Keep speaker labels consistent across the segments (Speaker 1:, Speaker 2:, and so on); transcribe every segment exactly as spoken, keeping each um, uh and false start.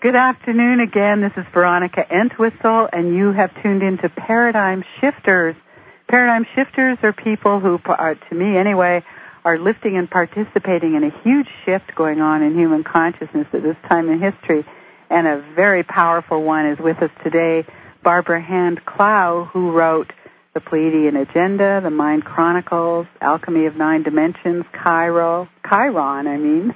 Speaker 1: Good afternoon again. This is Veronica Entwistle, and you have tuned into Paradigm Shifters. Paradigm Shifters are people who, are, to me anyway, are lifting and participating in a huge shift going on in human consciousness at this time in history. And a very powerful one is with us today, Barbara Hand Clow, who wrote The Pleiadian Agenda, The Mind Chronicles, Alchemy of Nine Dimensions, Cairo, Chiron, I mean.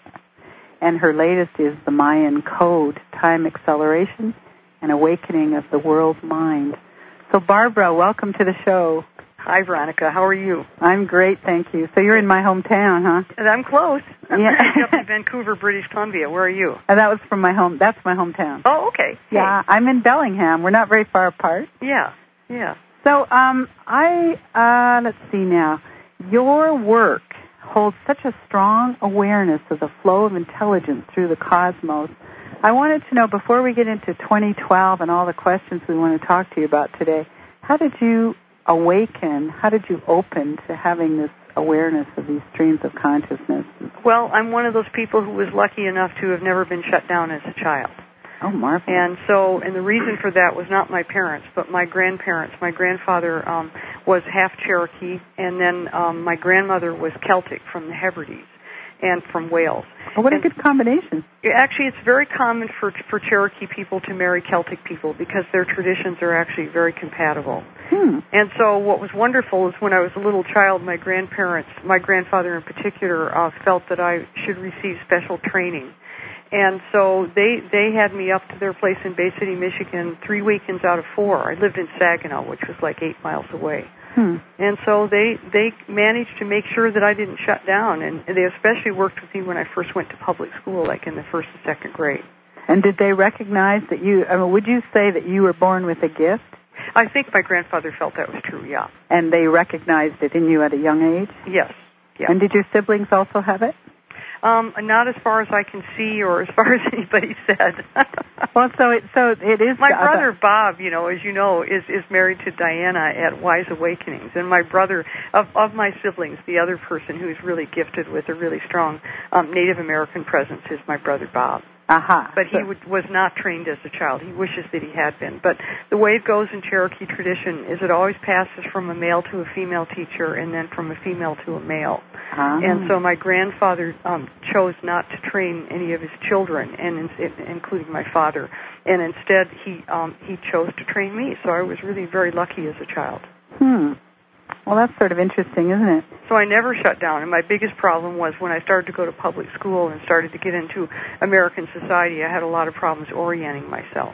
Speaker 1: And her latest is The Mayan Code, Time Acceleration and Awakening of the World Mind. So, Barbara, welcome to the show.
Speaker 2: Hi, Veronica. How are you?
Speaker 1: I'm great, thank you. So you're in my hometown, huh?
Speaker 2: And I'm close. I'm
Speaker 1: yeah.
Speaker 2: up in Vancouver, British Columbia. Where are you?
Speaker 1: And that was from my home. That's my hometown.
Speaker 2: Oh, okay.
Speaker 1: Yeah,
Speaker 2: hey.
Speaker 1: I'm in Bellingham. We're not very far apart.
Speaker 2: Yeah, yeah.
Speaker 1: So, um, I, uh, let's see now. Your work holds such a strong awareness of the flow of intelligence through the cosmos. I wanted to know, before we get into twenty twelve and all the questions we want to talk to you about today, how did you awaken, how did you open to having this awareness of these streams of consciousness?
Speaker 2: Well, I'm one of those people who was lucky enough to have never been shut down as a child.
Speaker 1: Oh, marvelous.
Speaker 2: And so, and the reason for that was not my parents, but my grandparents. My grandfather um, was half Cherokee, and then um, my grandmother was Celtic from the Hebrides and from Wales.
Speaker 1: Oh, what a
Speaker 2: and
Speaker 1: good combination.
Speaker 2: Actually, it's very common for for Cherokee people to marry Celtic people because their traditions are actually very compatible.
Speaker 1: Hmm.
Speaker 2: And so what was wonderful is when I was a little child, my grandparents, my grandfather in particular, uh, felt that I should receive special training. And so they they had me up to their place in Bay City, Michigan, three weekends out of four. I lived in Saginaw, which was like eight miles away.
Speaker 1: Hmm.
Speaker 2: And so they they managed to make sure that I didn't shut down, and they especially worked with me when I first went to public school, like in the first and second grade.
Speaker 1: And did they recognize that you, I mean, would you say that you were born with a gift?
Speaker 2: I think my grandfather felt that was true, yeah.
Speaker 1: And they recognized it in you at a young age?
Speaker 2: Yes. Yeah.
Speaker 1: And did your siblings also have it?
Speaker 2: Um, not as far as I can see, or as far as anybody said.
Speaker 1: Well, so it so it is.
Speaker 2: My brother Bob, you know, as you know, is is married to Diana at Wise Awakenings, and my brother, of of my siblings, the other person who's really gifted with a really strong um, Native American presence is my brother Bob.
Speaker 1: Aha.
Speaker 2: But he would, was not trained as a child. He wishes that he had been. But the way it goes in Cherokee tradition is it always passes from a male to a female teacher and then from a female to a male.
Speaker 1: Ah.
Speaker 2: And so my grandfather um, chose not to train any of his children, and in, including my father. And instead, he um, he chose to train me. So I was really very lucky as a child.
Speaker 1: Hmm. Well, that's sort of interesting, isn't it?
Speaker 2: So I never shut down, and my biggest problem was when I started to go to public school and started to get into American society, I had a lot of problems orienting myself.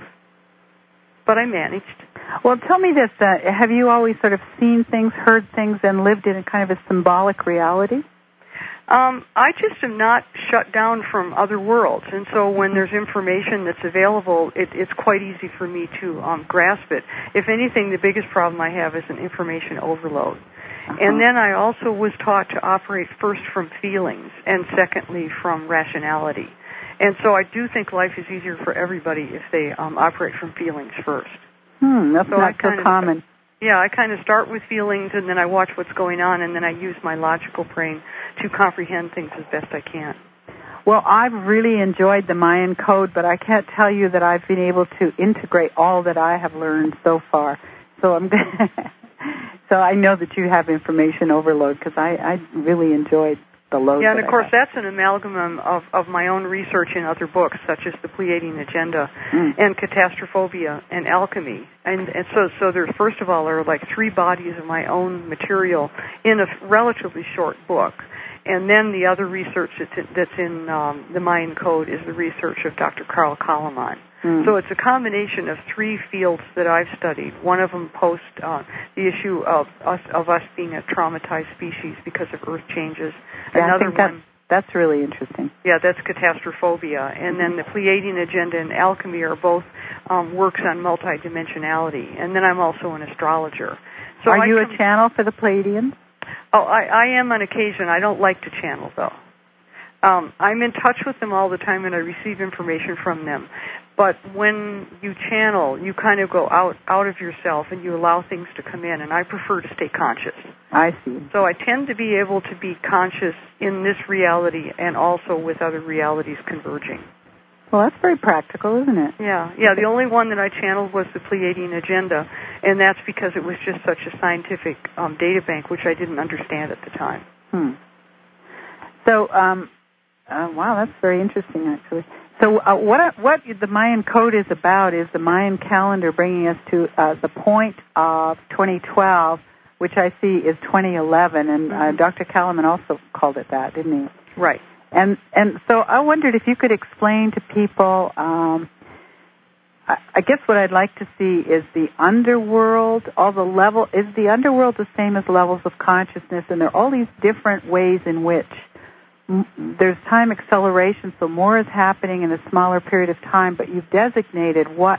Speaker 2: But I managed.
Speaker 1: Well, tell me this. Uh, have you always sort of seen things, heard things, and lived in a kind of a symbolic reality?
Speaker 2: Um, I just am not shut down from other worlds, and so when there's information that's available, it, it's quite easy for me to um, grasp it. If anything, the biggest problem I have is an information overload. Uh-huh. And then I also was taught to operate first from feelings, and secondly from rationality. And so I do think life is easier for everybody if they um, operate from feelings first.
Speaker 1: Hmm, that's
Speaker 2: so
Speaker 1: not so common.
Speaker 2: Of, yeah, I kind of start with feelings, and then I watch what's going on, and then I use my logical brain to comprehend things as best I can.
Speaker 1: Well, I've really enjoyed the Mayan Code, but I can't tell you that I've been able to integrate all that I have learned so far. So I'm so I know that you have information overload because I, I really enjoyed the load.
Speaker 2: Yeah, and
Speaker 1: of
Speaker 2: course that's an amalgam of, of my own research in other books, such as The Pleiadian Agenda mm. and Catastrophobia and Alchemy. And, and so, so there, first of all, are like three bodies of my own material in a relatively short book. And then the other research that's in, that's in um, the Mayan Code is the research of Doctor Carl Kalaman. Mm. So it's a combination of three fields that I've studied. One of them post uh, the issue of us of us being a traumatized species because of Earth changes.
Speaker 1: Yeah,
Speaker 2: Another
Speaker 1: I think that,
Speaker 2: one,
Speaker 1: that's really interesting.
Speaker 2: Yeah, that's Catastrophobia. And then the Pleiadian Agenda and Alchemy are both um, works on multidimensionality. And then I'm also an astrologer. So
Speaker 1: are
Speaker 2: I
Speaker 1: you
Speaker 2: come,
Speaker 1: a channel for the Pleiadians?
Speaker 2: Oh, I, I am on occasion. I don't like to channel, though. Um, I'm in touch with them all the time, and I receive information from them. But when you channel, you kind of go out, out of yourself, and you allow things to come in, and I prefer to stay conscious.
Speaker 1: I see.
Speaker 2: So I tend to be able to be conscious in this reality and also with other realities converging.
Speaker 1: Well, that's very practical, isn't it?
Speaker 2: Yeah, yeah. The only one that I channeled was the Pleiadian Agenda, and that's because it was just such a scientific um, data bank, which I didn't understand at the time.
Speaker 1: Hmm. So, um, uh, wow, that's very interesting, actually. So, uh, what what the Mayan code is about is the Mayan calendar bringing us to uh, the point of twenty twelve, which I see is twenty eleven, and
Speaker 2: mm-hmm.
Speaker 1: uh, Doctor Kalaman also called it that, didn't he?
Speaker 2: Right.
Speaker 1: And and so I wondered if you could explain to people. Um, I, I guess what I'd like to see is the underworld. All the level is the underworld the same as levels of consciousness, and there are all these different ways in which m- there's time acceleration. So more is happening in a smaller period of time, but you've designated what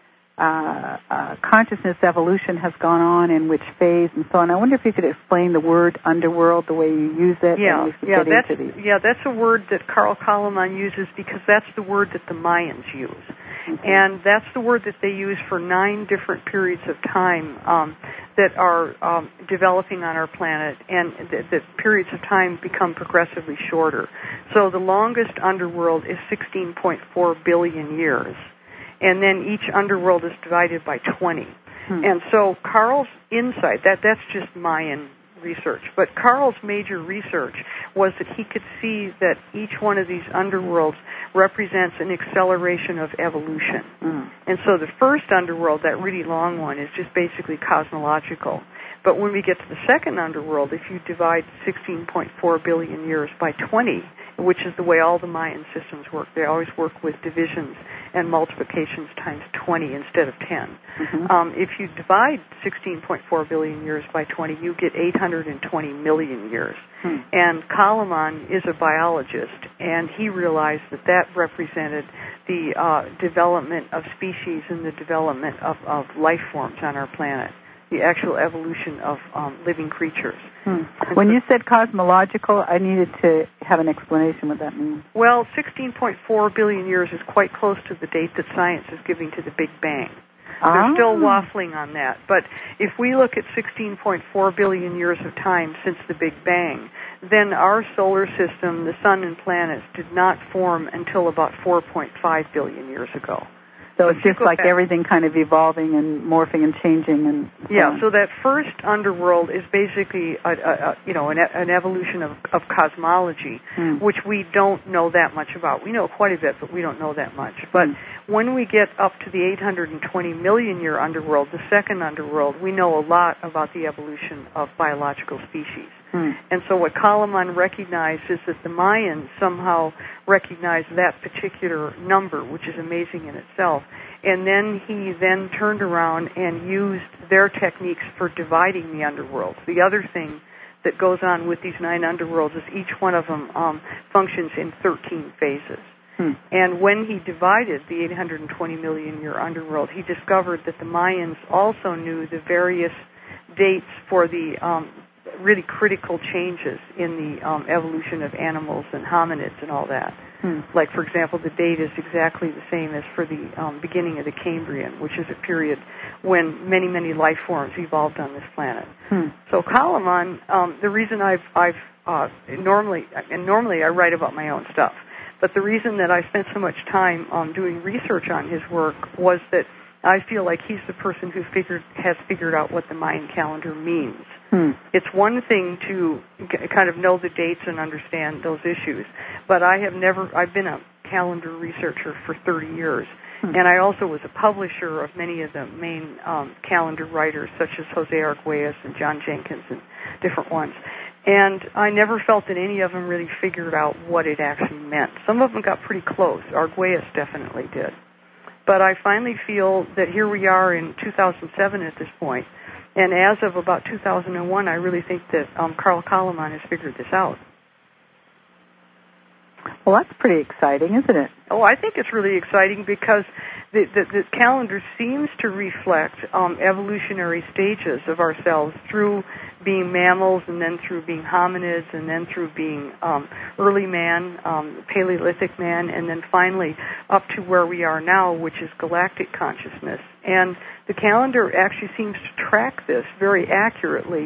Speaker 1: uh, uh, consciousness evolution has gone on in which phase and so on. I wonder if you could explain the word underworld, the way you use it.
Speaker 2: Yeah,
Speaker 1: and we
Speaker 2: yeah,
Speaker 1: get
Speaker 2: that's
Speaker 1: into these.
Speaker 2: yeah, that's a word that Carl Kalaman uses because that's the word that the Mayans use, mm-hmm. and that's the word that they use for nine different periods of time um, that are um, developing on our planet, and the, the periods of time become progressively shorter. So the longest underworld is sixteen point four billion years. And then each underworld is divided by twenty. Hmm. And so Carl's insight, that that's just Mayan research, but Carl's major research was that he could see that each one of these underworlds represents an acceleration of evolution. Hmm. And so the first underworld, that really long one, is just basically cosmological. But when we get to the second underworld, if you divide sixteen point four billion years by twenty, which is the way all the Mayan systems work, they always work with divisions and multiplications times twenty instead of ten. Mm-hmm. Um, if you divide sixteen point four billion years by twenty, you get eight hundred twenty million years. Hmm. And Kalaman is a biologist, and he realized that that represented the uh, development of species and the development of, of life forms on our planet, the actual evolution of um, living creatures.
Speaker 1: Hmm. When so, you said cosmological, I needed to have an explanation what that means.
Speaker 2: Well, sixteen point four billion years is quite close to the date that science is giving to the Big Bang.
Speaker 1: Ah.
Speaker 2: They're still waffling on that. But if we look at sixteen point four billion years of time since the Big Bang, then our solar system, the sun and planets, did not form until about four point five billion years ago.
Speaker 1: So it's just like back, everything kind of evolving and morphing and changing and so
Speaker 2: yeah.
Speaker 1: on.
Speaker 2: So that first underworld is basically a, a, a you know an, an evolution of, of cosmology, mm. which we don't know that much about. We know quite a bit, but we don't know that much. But mm. when we get up to the eight hundred twenty million year underworld, the second underworld, we know a lot about the evolution of biological species. Hmm. And so what Kalaman recognized is that the Mayans somehow recognized that particular number, which is amazing in itself. And then he then turned around and used their techniques for dividing the underworlds. The other thing that goes on with these nine underworlds is each one of them um, functions in thirteen phases. Hmm. And when he divided the eight hundred twenty million year underworld, he discovered that the Mayans also knew the various dates for the um, really critical changes in the um, evolution of animals and hominids and all that. Hmm. Like, for example, the date is exactly the same as for the um, beginning of the Cambrian, which is a period when many, many life forms evolved on this planet. Hmm. So Kalaman, um, the reason I've, I've uh, normally, and normally I write about my own stuff, but the reason that I spent so much time um, doing research on his work was that I feel like he's the person who figured has figured out what the Mayan calendar means. Hmm. It's one thing to g- kind of know the dates and understand those issues, but I have never, I've been a calendar researcher for thirty years, hmm. and I also was a publisher of many of the main um, calendar writers, such as Jose Arguelles and John Jenkins and different ones. And I never felt that any of them really figured out what it actually meant. Some of them got pretty close. Arguelles definitely did. But I finally feel that here we are in two thousand seven at this point, and as of about two thousand one, I really think that um, Carl Kalaman has figured this out.
Speaker 1: Well, that's pretty exciting, isn't it?
Speaker 2: Oh, I think it's really exciting because the, the, the calendar seems to reflect um, evolutionary stages of ourselves through being mammals and then through being hominids and then through being um, early man, um, Paleolithic man, and then finally up to where we are now, which is galactic consciousness. And the calendar actually seems to track this very accurately.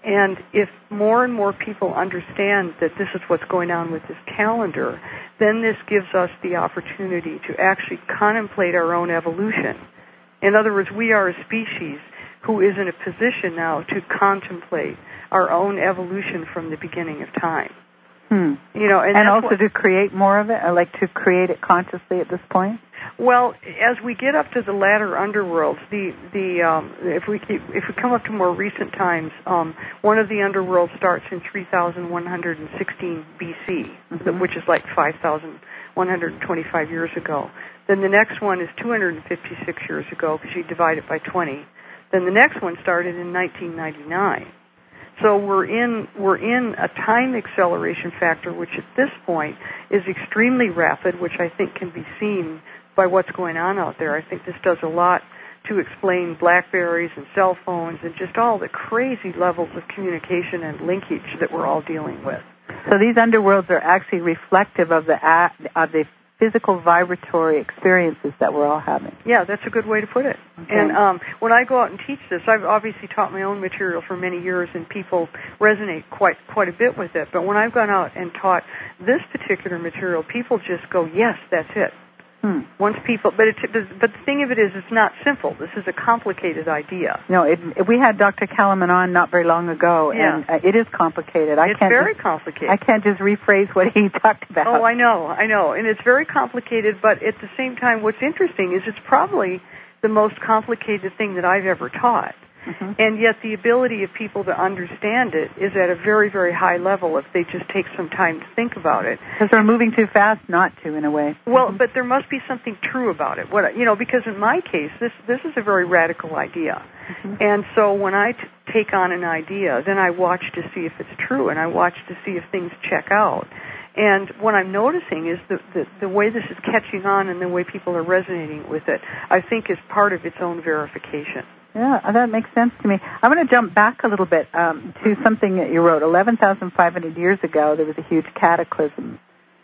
Speaker 2: And if more and more people understand that this is what's going on with this calendar, then this gives us the opportunity to actually contemplate our own evolution. In other words, we are a species who is in a position now to contemplate our own evolution from the beginning of time.
Speaker 1: Hmm.
Speaker 2: You know, and,
Speaker 1: and also
Speaker 2: what,
Speaker 1: to create more of it, or like to create it consciously at this point?
Speaker 2: Well, as we get up to the latter underworlds, the the um, if we keep, if we come up to more recent times, um, one of the underworlds starts in three thousand one hundred sixteen B C, mm-hmm. which is like five thousand one hundred twenty-five years ago. Then the next one is two hundred fifty-six years ago, because you divide it by twenty. Then the next one started in nineteen ninety-nine. So we're in we're in a time acceleration factor, which at this point is extremely rapid, which I think can be seen by what's going on out there. I think this does a lot to explain BlackBerries and cell phones and just all the crazy levels of communication and linkage that we're all dealing with.
Speaker 1: So these underworlds are actually reflective of the of the physical vibratory experiences that we're all having.
Speaker 2: Yeah, that's a good way to put it. Okay. And um, when I go out and teach this, I've obviously taught my own material for many years, and people resonate quite quite a bit with it. But when I've gone out and taught this particular material, people just go, yes, that's it. Hmm. Once people, but it, but the thing of it is, it's not simple. This is a complicated idea.
Speaker 1: No, it, we had Doctor Kellerman on not very long ago,
Speaker 2: yeah.
Speaker 1: and uh, it is complicated. I
Speaker 2: it's
Speaker 1: can't
Speaker 2: very
Speaker 1: just,
Speaker 2: complicated.
Speaker 1: I can't just rephrase what he talked about.
Speaker 2: Oh, I know, I know, and it's very complicated. But at the same time, what's interesting is it's probably the most complicated thing that I've ever taught. Mm-hmm. And yet the ability of people to understand it is at a very, very high level if they just take some time to think about it.
Speaker 1: Because we're moving too fast not to, in a way.
Speaker 2: Well,
Speaker 1: mm-hmm.
Speaker 2: but there must be something true about it. What you know, because in my case, this this is a very radical idea. Mm-hmm. And so when I t- take on an idea, then I watch to see if it's true, and I watch to see if things check out. And what I'm noticing is the, the, the way this is catching on and the way people are resonating with it, I think is part of its own verification.
Speaker 1: Yeah, that makes sense to me. I'm going to jump back a little bit um, to something that you wrote. eleven thousand five hundred years ago, there was a huge cataclysm.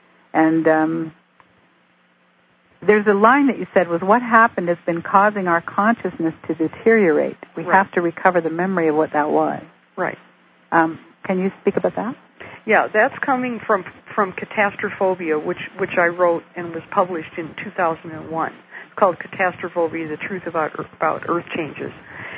Speaker 1: And um, there's a line that you said was, what happened has been causing our consciousness to deteriorate. We
Speaker 2: right.
Speaker 1: have to recover the memory of what that was.
Speaker 2: Right.
Speaker 1: Um, can you speak about that?
Speaker 2: Yeah, that's coming from from Catastrophobia, which, which I wrote and was published in two thousand one. Called Catastrophobia, The Truth About about Earth Changes.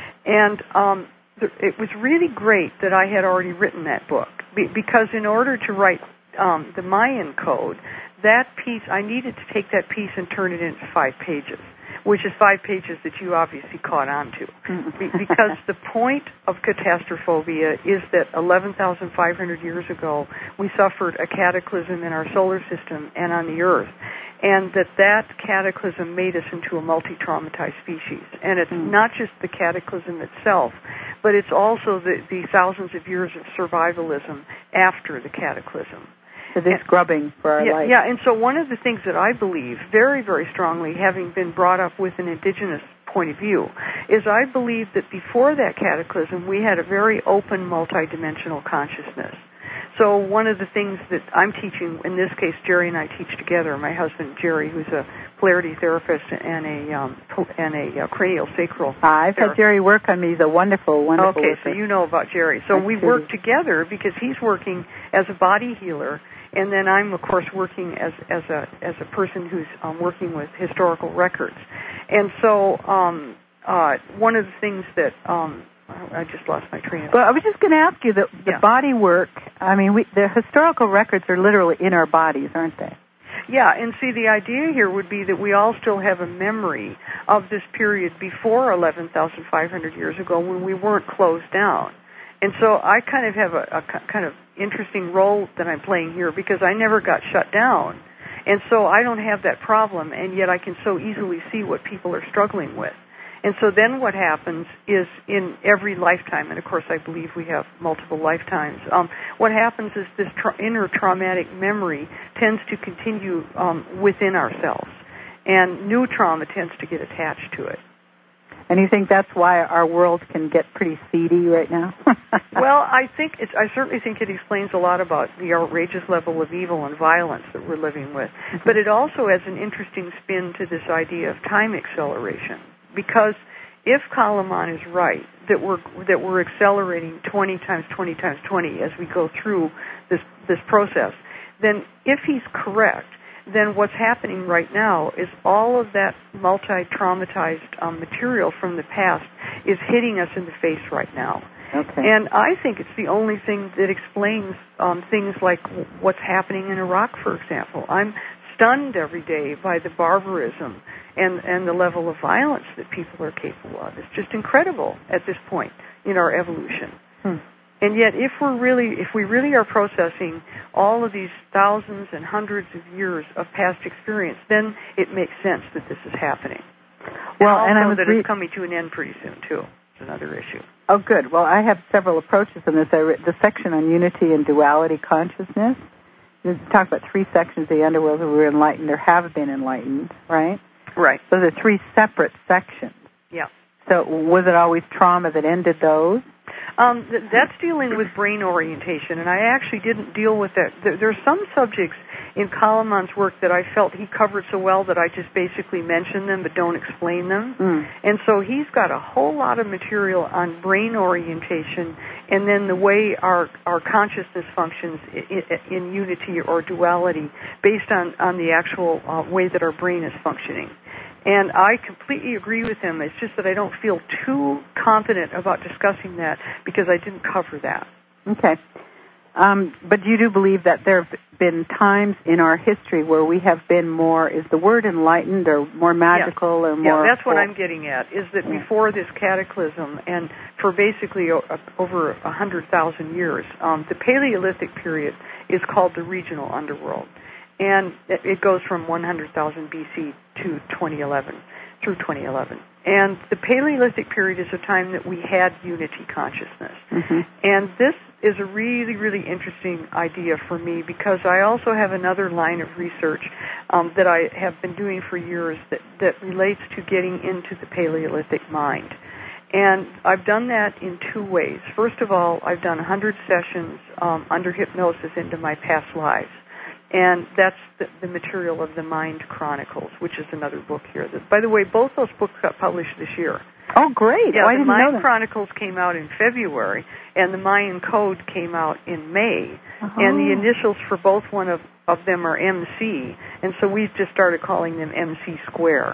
Speaker 2: And um, th- it was really great that I had already written that book, be- because in order to write um, the Mayan code, that piece, I needed to take that piece and turn it into five pages, which is five pages that you obviously caught on to. Be- because the point of Catastrophobia is that eleven thousand five hundred years ago, we suffered a cataclysm in our solar system and on the Earth. And that that cataclysm made us into a multi-traumatized species. And it's mm. not just the cataclysm itself, but it's also the, the thousands of years of survivalism after the cataclysm.
Speaker 1: So this grubbing for our
Speaker 2: yeah,
Speaker 1: life.
Speaker 2: Yeah, and so one of the things that I believe very, very strongly, having been brought up with an indigenous point of view, is I believe that before that cataclysm, we had a very open, multidimensional consciousness. So one of the things that I'm teaching, in this case, Jerry and I teach together. My husband, Jerry, who's a polarity therapist and a um, and a uh, cranial sacral.
Speaker 1: I've had Jerry work on me. He's a wonderful, wonderful.
Speaker 2: Okay,
Speaker 1: worker.
Speaker 2: so you know about Jerry. So we work together because he's working as a body healer, and then I'm, of course, working as as a as a person who's um, working with historical records. And so um, uh, one of the things that um, I just lost my train of thought.
Speaker 1: Well, I was just going to ask you, the, the
Speaker 2: yeah.
Speaker 1: body work, I mean, we, the historical records are literally in our bodies, aren't they?
Speaker 2: Yeah, and see, the idea here would be that we all still have a memory of this period before eleven thousand five hundred years ago when we weren't closed down. And so I kind of have a, a kind of interesting role that I'm playing here because I never got shut down. And so I don't have that problem, and yet I can so easily see what people are struggling with. And so then what happens is in every lifetime, and of course I believe we have multiple lifetimes, um, what happens is this tra- inner traumatic memory tends to continue um, within ourselves, and new trauma tends to get attached to it.
Speaker 1: And you think that's why our world can get pretty seedy right now?
Speaker 2: Well, I think it's, I certainly think it explains a lot about the outrageous level of evil and violence that we're living with. Mm-hmm. But it also has an interesting spin to this idea of time acceleration. Because if Kalaman is right, that we're that we're accelerating twenty times twenty times twenty as we go through this this process, then if he's correct, then what's happening right now is all of that multi-traumatized um, material from the past is hitting us in the face right now.
Speaker 1: Okay.
Speaker 2: And I think it's the only thing that explains um, things like w- what's happening in Iraq, for example. I'm stunned every day by the barbarism and, and the level of violence that people are capable of. It's just incredible at this point in our evolution.
Speaker 1: Hmm.
Speaker 2: And yet, if we're really, if we really are processing all of these thousands and hundreds of years of past experience, then it makes sense that this is happening.
Speaker 1: Well,
Speaker 2: and,
Speaker 1: and I
Speaker 2: also
Speaker 1: was
Speaker 2: that
Speaker 1: re-
Speaker 2: it's coming to an end pretty soon too. It's another issue.
Speaker 1: Oh, good. Well, I have several approaches in this. I re- the section on unity and duality consciousness. You talk about three sections of the underworld who were enlightened or have been enlightened, right?
Speaker 2: Right.
Speaker 1: So there are three separate sections.
Speaker 2: Yeah.
Speaker 1: So was it always trauma that ended those?
Speaker 2: Um, th- that's dealing with brain orientation, and I actually didn't deal with that. There, there are some subjects in Kalaman's work that I felt he covered so well that I just basically mention them but don't explain them.
Speaker 1: Mm.
Speaker 2: And so he's got a whole lot of material on brain orientation and then the way our, our consciousness functions in, in unity or duality based on, on the actual uh, way that our brain is functioning. And I completely agree with him. It's just that I don't feel too confident about discussing that because I didn't cover that.
Speaker 1: Okay. Um, but you do believe that there have been times in our history where we have been more, is the word enlightened or more magical
Speaker 2: yeah.
Speaker 1: or more...
Speaker 2: Yeah, that's what I'm getting at, is that yeah. before this cataclysm and for basically o- over one hundred thousand years, um, the Paleolithic period is called the regional underworld. And it goes from one hundred thousand B C to twenty eleven, through twenty eleven. And the Paleolithic period is a time that we had unity consciousness.
Speaker 1: Mm-hmm.
Speaker 2: And this is a really, really interesting idea for me because I also have another line of research um, that I have been doing for years that, that relates to getting into the Paleolithic mind. And I've done that in two ways. First of all, I've done one hundred sessions um, under hypnosis into my past lives. And that's the, the material of the Mind Chronicles, which is another book here. That, by the way, both those books got published this year.
Speaker 1: Oh, great.
Speaker 2: Yeah,
Speaker 1: oh, I
Speaker 2: the
Speaker 1: didn't
Speaker 2: Mind
Speaker 1: know that.
Speaker 2: Chronicles came out in February, and the Mayan Code came out in May.
Speaker 1: Uh-huh.
Speaker 2: And the initials for both one of, of them are M C, and so we've just started calling them M C Square.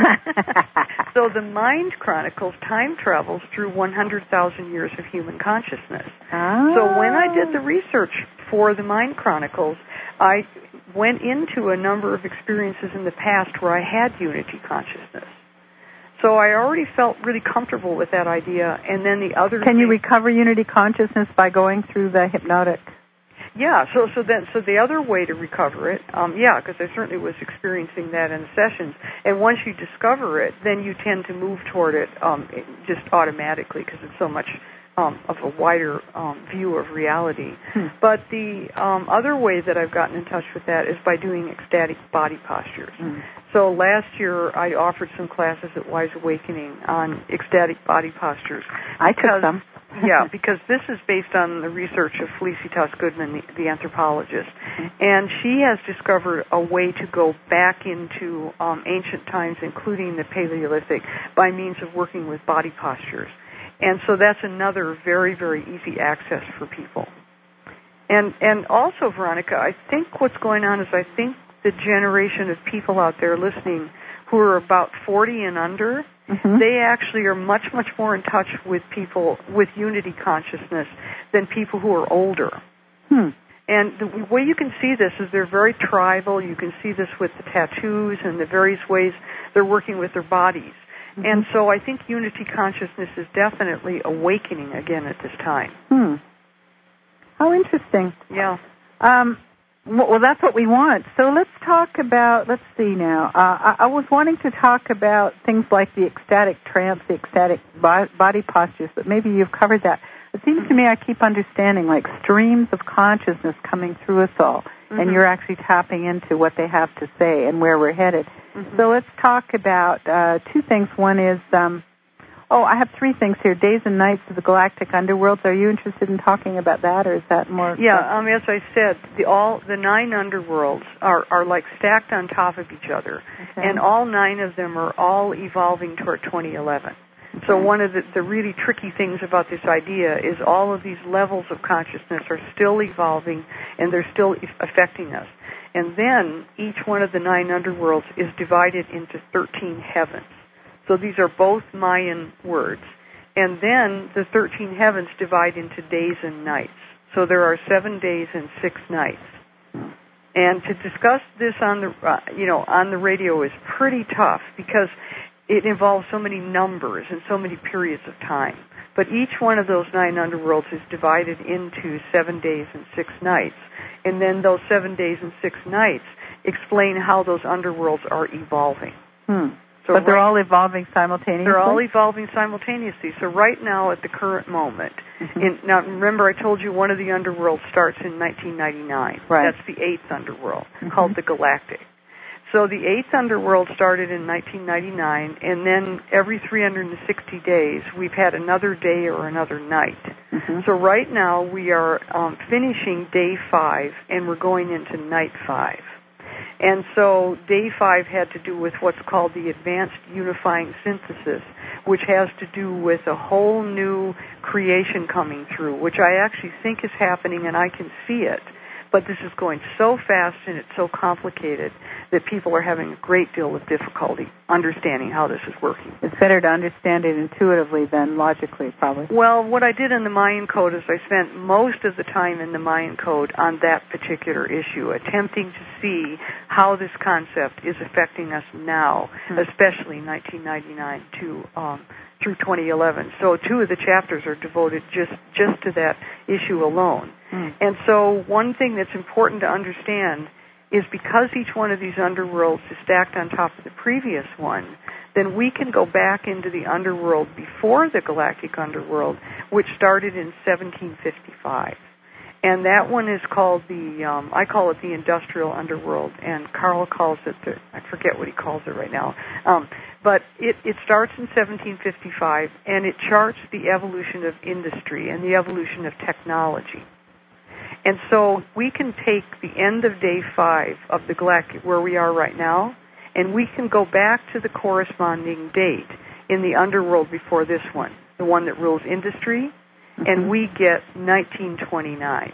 Speaker 2: So the Mind Chronicles time travels through one hundred thousand years of human consciousness.
Speaker 1: Oh.
Speaker 2: So when I did the research for the Mind Chronicles, I went into a number of experiences in the past where I had unity consciousness. So I already felt really comfortable with that idea. And then the other
Speaker 1: Can
Speaker 2: thing,
Speaker 1: you recover unity consciousness by going through the hypnotic?
Speaker 2: Yeah, so so then so the other way to recover it, um, yeah, because I certainly was experiencing that in sessions. And once you discover it, then you tend to move toward it um, just automatically because it's so much um, of a wider um, view of reality.
Speaker 1: Hmm.
Speaker 2: But the um, other way that I've gotten in touch with that is by doing ecstatic body postures.
Speaker 1: Hmm.
Speaker 2: So last year I offered some classes at Wise Awakening on ecstatic body postures.
Speaker 1: I took them.
Speaker 2: Yeah, because this is based on the research of Felicitas Goodman, the, the anthropologist. And she has discovered a way to go back into um, ancient times, including the Paleolithic, by means of working with body postures. And so that's another very, very easy access for people. And and also, Veronica, I think what's going on is I think the generation of people out there listening who are about forty and under, mm-hmm. they actually are much, much more in touch with people with unity consciousness than people who are older.
Speaker 1: Hmm.
Speaker 2: And the way you can see this is they're very tribal. You can see this with the tattoos and the various ways they're working with their bodies. Mm-hmm. And so I think unity consciousness is definitely awakening again at this time.
Speaker 1: Hmm. How interesting.
Speaker 2: Yeah.
Speaker 1: Um, well, that's what we want. So let's talk about, let's see now. Uh, I, I was wanting to talk about things like the ecstatic trance, the ecstatic bo- body postures, but maybe you've covered that. It seems to me I keep understanding like streams of consciousness coming through us all, mm-hmm. and you're actually tapping into what they have to say and where we're headed. Mm-hmm. So let's talk about uh, two things. One is, um, oh, I have three things here, days and nights of the galactic underworlds. Are you interested in talking about that, or is that more...
Speaker 2: Yeah, um, as I said, the all the nine underworlds are, are like stacked on top of each other,
Speaker 1: okay.
Speaker 2: and all nine of them are all evolving toward twenty eleven. so one of the, the really tricky things about this idea is all of these levels of consciousness are still evolving, and they're still affecting us. And then each one of the nine underworlds is divided into thirteen heavens. So these are both Mayan words. And then the thirteen heavens divide into days and nights. So there are seven days and six nights. And to discuss this on the, uh, you know, on the radio is pretty tough because it involves so many numbers and so many periods of time. But each one of those nine underworlds is divided into seven days and six nights. And then those seven days and six nights explain how those underworlds are evolving.
Speaker 1: Hmm. So but they're right, all evolving simultaneously?
Speaker 2: They're all evolving simultaneously. So right now, at the current moment, mm-hmm. in, now remember I told you one of the underworlds starts in nineteen ninety-nine.
Speaker 1: Right.
Speaker 2: That's the eighth underworld,
Speaker 1: mm-hmm.
Speaker 2: called the Galactic. So the eighth underworld started in nineteen ninety-nine, and then every three hundred sixty days, we've had another day or another night.
Speaker 1: Mm-hmm.
Speaker 2: So right now, we are um, finishing day five, and we're going into night five. And so day five had to do with what's called the advanced unifying synthesis, which has to do with a whole new creation coming through, which I actually think is happening, and I can see it. But this is going so fast and it's so complicated that people are having a great deal of difficulty understanding how this is working.
Speaker 1: It's better to understand it intuitively than logically, probably.
Speaker 2: Well, what I did in the Mayan Code is I spent most of the time in the Mayan Code on that particular issue, attempting to see how this concept is affecting us now, hmm. especially nineteen ninety-nine to um, through twenty eleven. So two of the chapters are devoted just, just to that issue alone.
Speaker 1: Hmm.
Speaker 2: And so one thing that's important to understand is because each one of these underworlds is stacked on top of the previous one, then we can go back into the underworld before the galactic underworld, which started in seventeen fifty-five. And that one is called the, um, I call it the industrial underworld, and Carl calls it the, I forget what he calls it right now. Um, but it, it starts in seventeen fifty-five, and it charts the evolution of industry and the evolution of technology. And so we can take the end of day five of the galactic, where we are right now, and we can go back to the corresponding date in the underworld before this one, the one that rules industry, mm-hmm. and we get nineteen twenty-nine.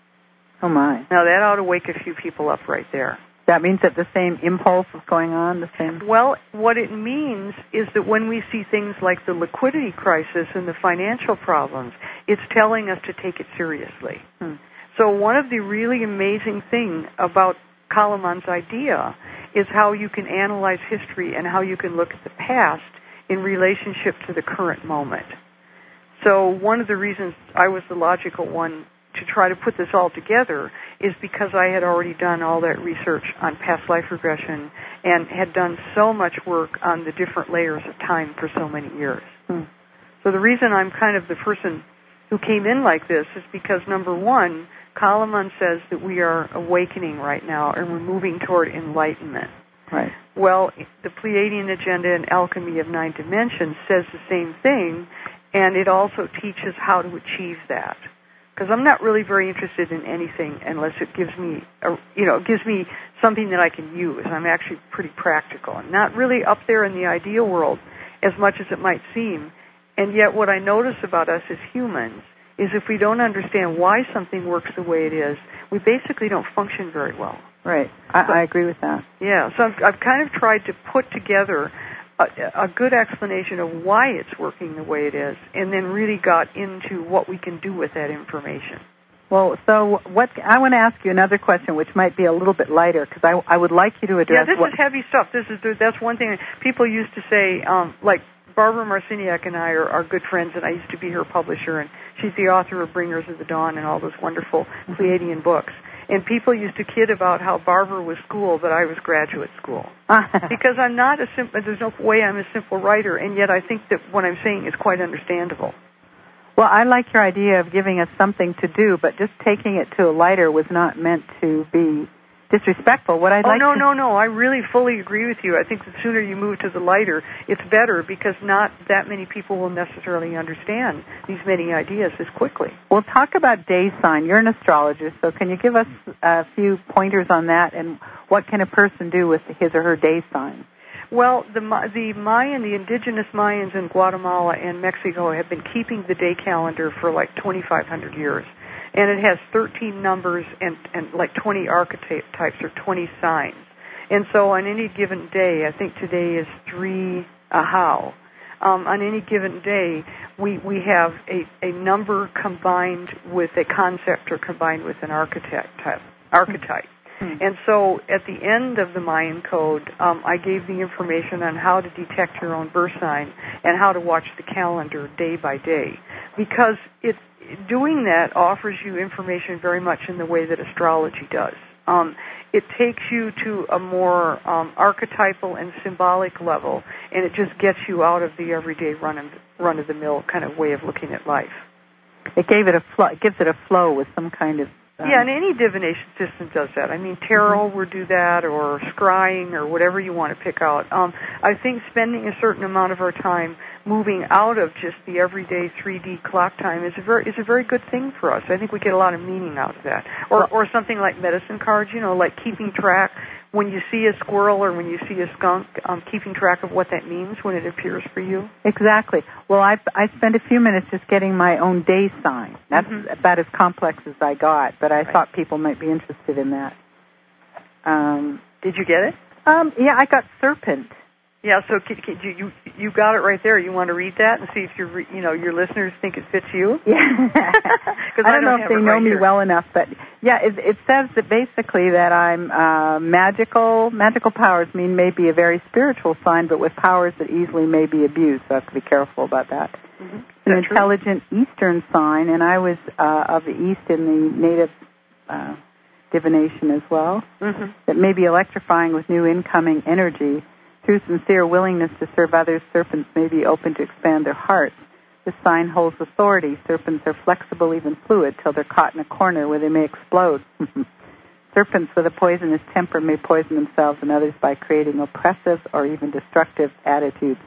Speaker 1: Oh, my.
Speaker 2: Now, that ought to wake a few people up right there.
Speaker 1: That means that the same impulse is going on, the same...
Speaker 2: Well, what it means is that when we see things like the liquidity crisis and the financial problems, it's telling us to take it seriously.
Speaker 1: Hmm.
Speaker 2: So one of the really amazing things about Kalaman's idea is how you can analyze history and how you can look at the past in relationship to the current moment. So one of the reasons I was the logical one to try to put this all together is because I had already done all that research on past life regression and had done so much work on the different layers of time for so many years.
Speaker 1: Hmm.
Speaker 2: So the reason I'm kind of the person who came in like this is because, number one, Kalaman says that we are awakening right now and we're moving toward enlightenment.
Speaker 1: Right.
Speaker 2: Well, the Pleiadian Agenda and Alchemy of Nine Dimensions says the same thing, and it also teaches how to achieve that. Because I'm not really very interested in anything unless it gives me, a, you know, gives me something that I can use. I'm actually pretty practical and not really up there in the ideal world as much as it might seem. And yet what I notice about us as humans is if we don't understand why something works the way it is, we basically don't function very well.
Speaker 1: Right. I,
Speaker 2: so,
Speaker 1: I agree with that.
Speaker 2: Yeah. So I've, I've kind of tried to put together a, a good explanation of why it's working the way it is, and then really got into what we can do with that information.
Speaker 1: Well, so what I want to ask you another question, which might be a little bit lighter, because I, I would like you to address.
Speaker 2: Yeah, this
Speaker 1: what,
Speaker 2: is heavy stuff. This is that's one thing people used to say, um, like. Barbara Marciniak and I are, are good friends, and I used to be her publisher, and she's the author of Bringers of the Dawn and all those wonderful Pleiadian books. And people used to kid about how Barbara was school, but I was graduate school. Because I'm not a simple, there's no way I'm a simple writer, and yet I think that what I'm saying is quite understandable.
Speaker 1: Well, I like your idea of giving us something to do, but just taking it to a lighter was not meant to be disrespectful. What I'd
Speaker 2: oh,
Speaker 1: like
Speaker 2: no,
Speaker 1: to...
Speaker 2: no, no. I really fully agree with you. I think the sooner you move to the lighter, it's better because not that many people will necessarily understand these many ideas as quickly.
Speaker 1: We'll talk about day sign. You're an astrologer, so can you give us a few pointers on that and what can a person do with his or her day sign?
Speaker 2: Well, the the Mayan, the indigenous Mayans in Guatemala and Mexico have been keeping the day calendar for like twenty-five hundred years. And it has thirteen numbers and, and like twenty archetypes or twenty signs. And so on any given day, I think today is three Ahau. Um, on any given day, we, we have a, a number combined with a concept or combined with an archetype. archetype. Mm-hmm. And so at the end of the Mayan code, um, I gave the information on how to detect your own birth sign and how to watch the calendar day by day. Because it, doing that offers you information very much in the way that astrology does. Um, it takes you to a more um, archetypal and symbolic level, and it just gets you out of the everyday run of, run-of-the-mill kind of way of looking at life.
Speaker 1: It gave it a flow. It gives it a flow with some kind of um,
Speaker 2: yeah, and any divination system does that. I mean, tarot mm-hmm. would do that, or scrying, or whatever you want to pick out. Um, I think spending a certain amount of our time moving out of just the everyday three D clock time is a very is a very good thing for us. I think we get a lot of meaning out of that. Or or something like medicine cards, you know, like keeping track when you see a squirrel or when you see a skunk, um, keeping track of what that means when it appears for you.
Speaker 1: Exactly. Well, I I spent a few minutes just getting my own day sign. That's
Speaker 2: mm-hmm.
Speaker 1: about as complex as I got, but I
Speaker 2: right.
Speaker 1: thought people might be interested in that. Um,
Speaker 2: Did you get it?
Speaker 1: Um, yeah, I got serpent.
Speaker 2: Yeah, so can, can you, you you got it right there. You want to read that and see if your you know your listeners think it fits you?
Speaker 1: Yeah,
Speaker 2: I,
Speaker 1: I don't know
Speaker 2: don't
Speaker 1: if they
Speaker 2: right
Speaker 1: know me
Speaker 2: here.
Speaker 1: well enough, but yeah, it, it says that basically that I'm uh, magical. Magical powers mean maybe a very spiritual sign, but with powers that easily may be abused. So I have to be careful about that.
Speaker 2: Mm-hmm.
Speaker 1: It's an intelligent true? Eastern sign, and I was uh, of the East in the native uh, divination as well.
Speaker 2: Mm-hmm.
Speaker 1: That may be electrifying with new incoming energy. Through sincere willingness to serve others, serpents may be open to expand their hearts. This sign holds authority. Serpents are flexible, even fluid, till they're caught in a corner where they may explode. Serpents with a poisonous temper may poison themselves and others by creating oppressive or even destructive attitudes.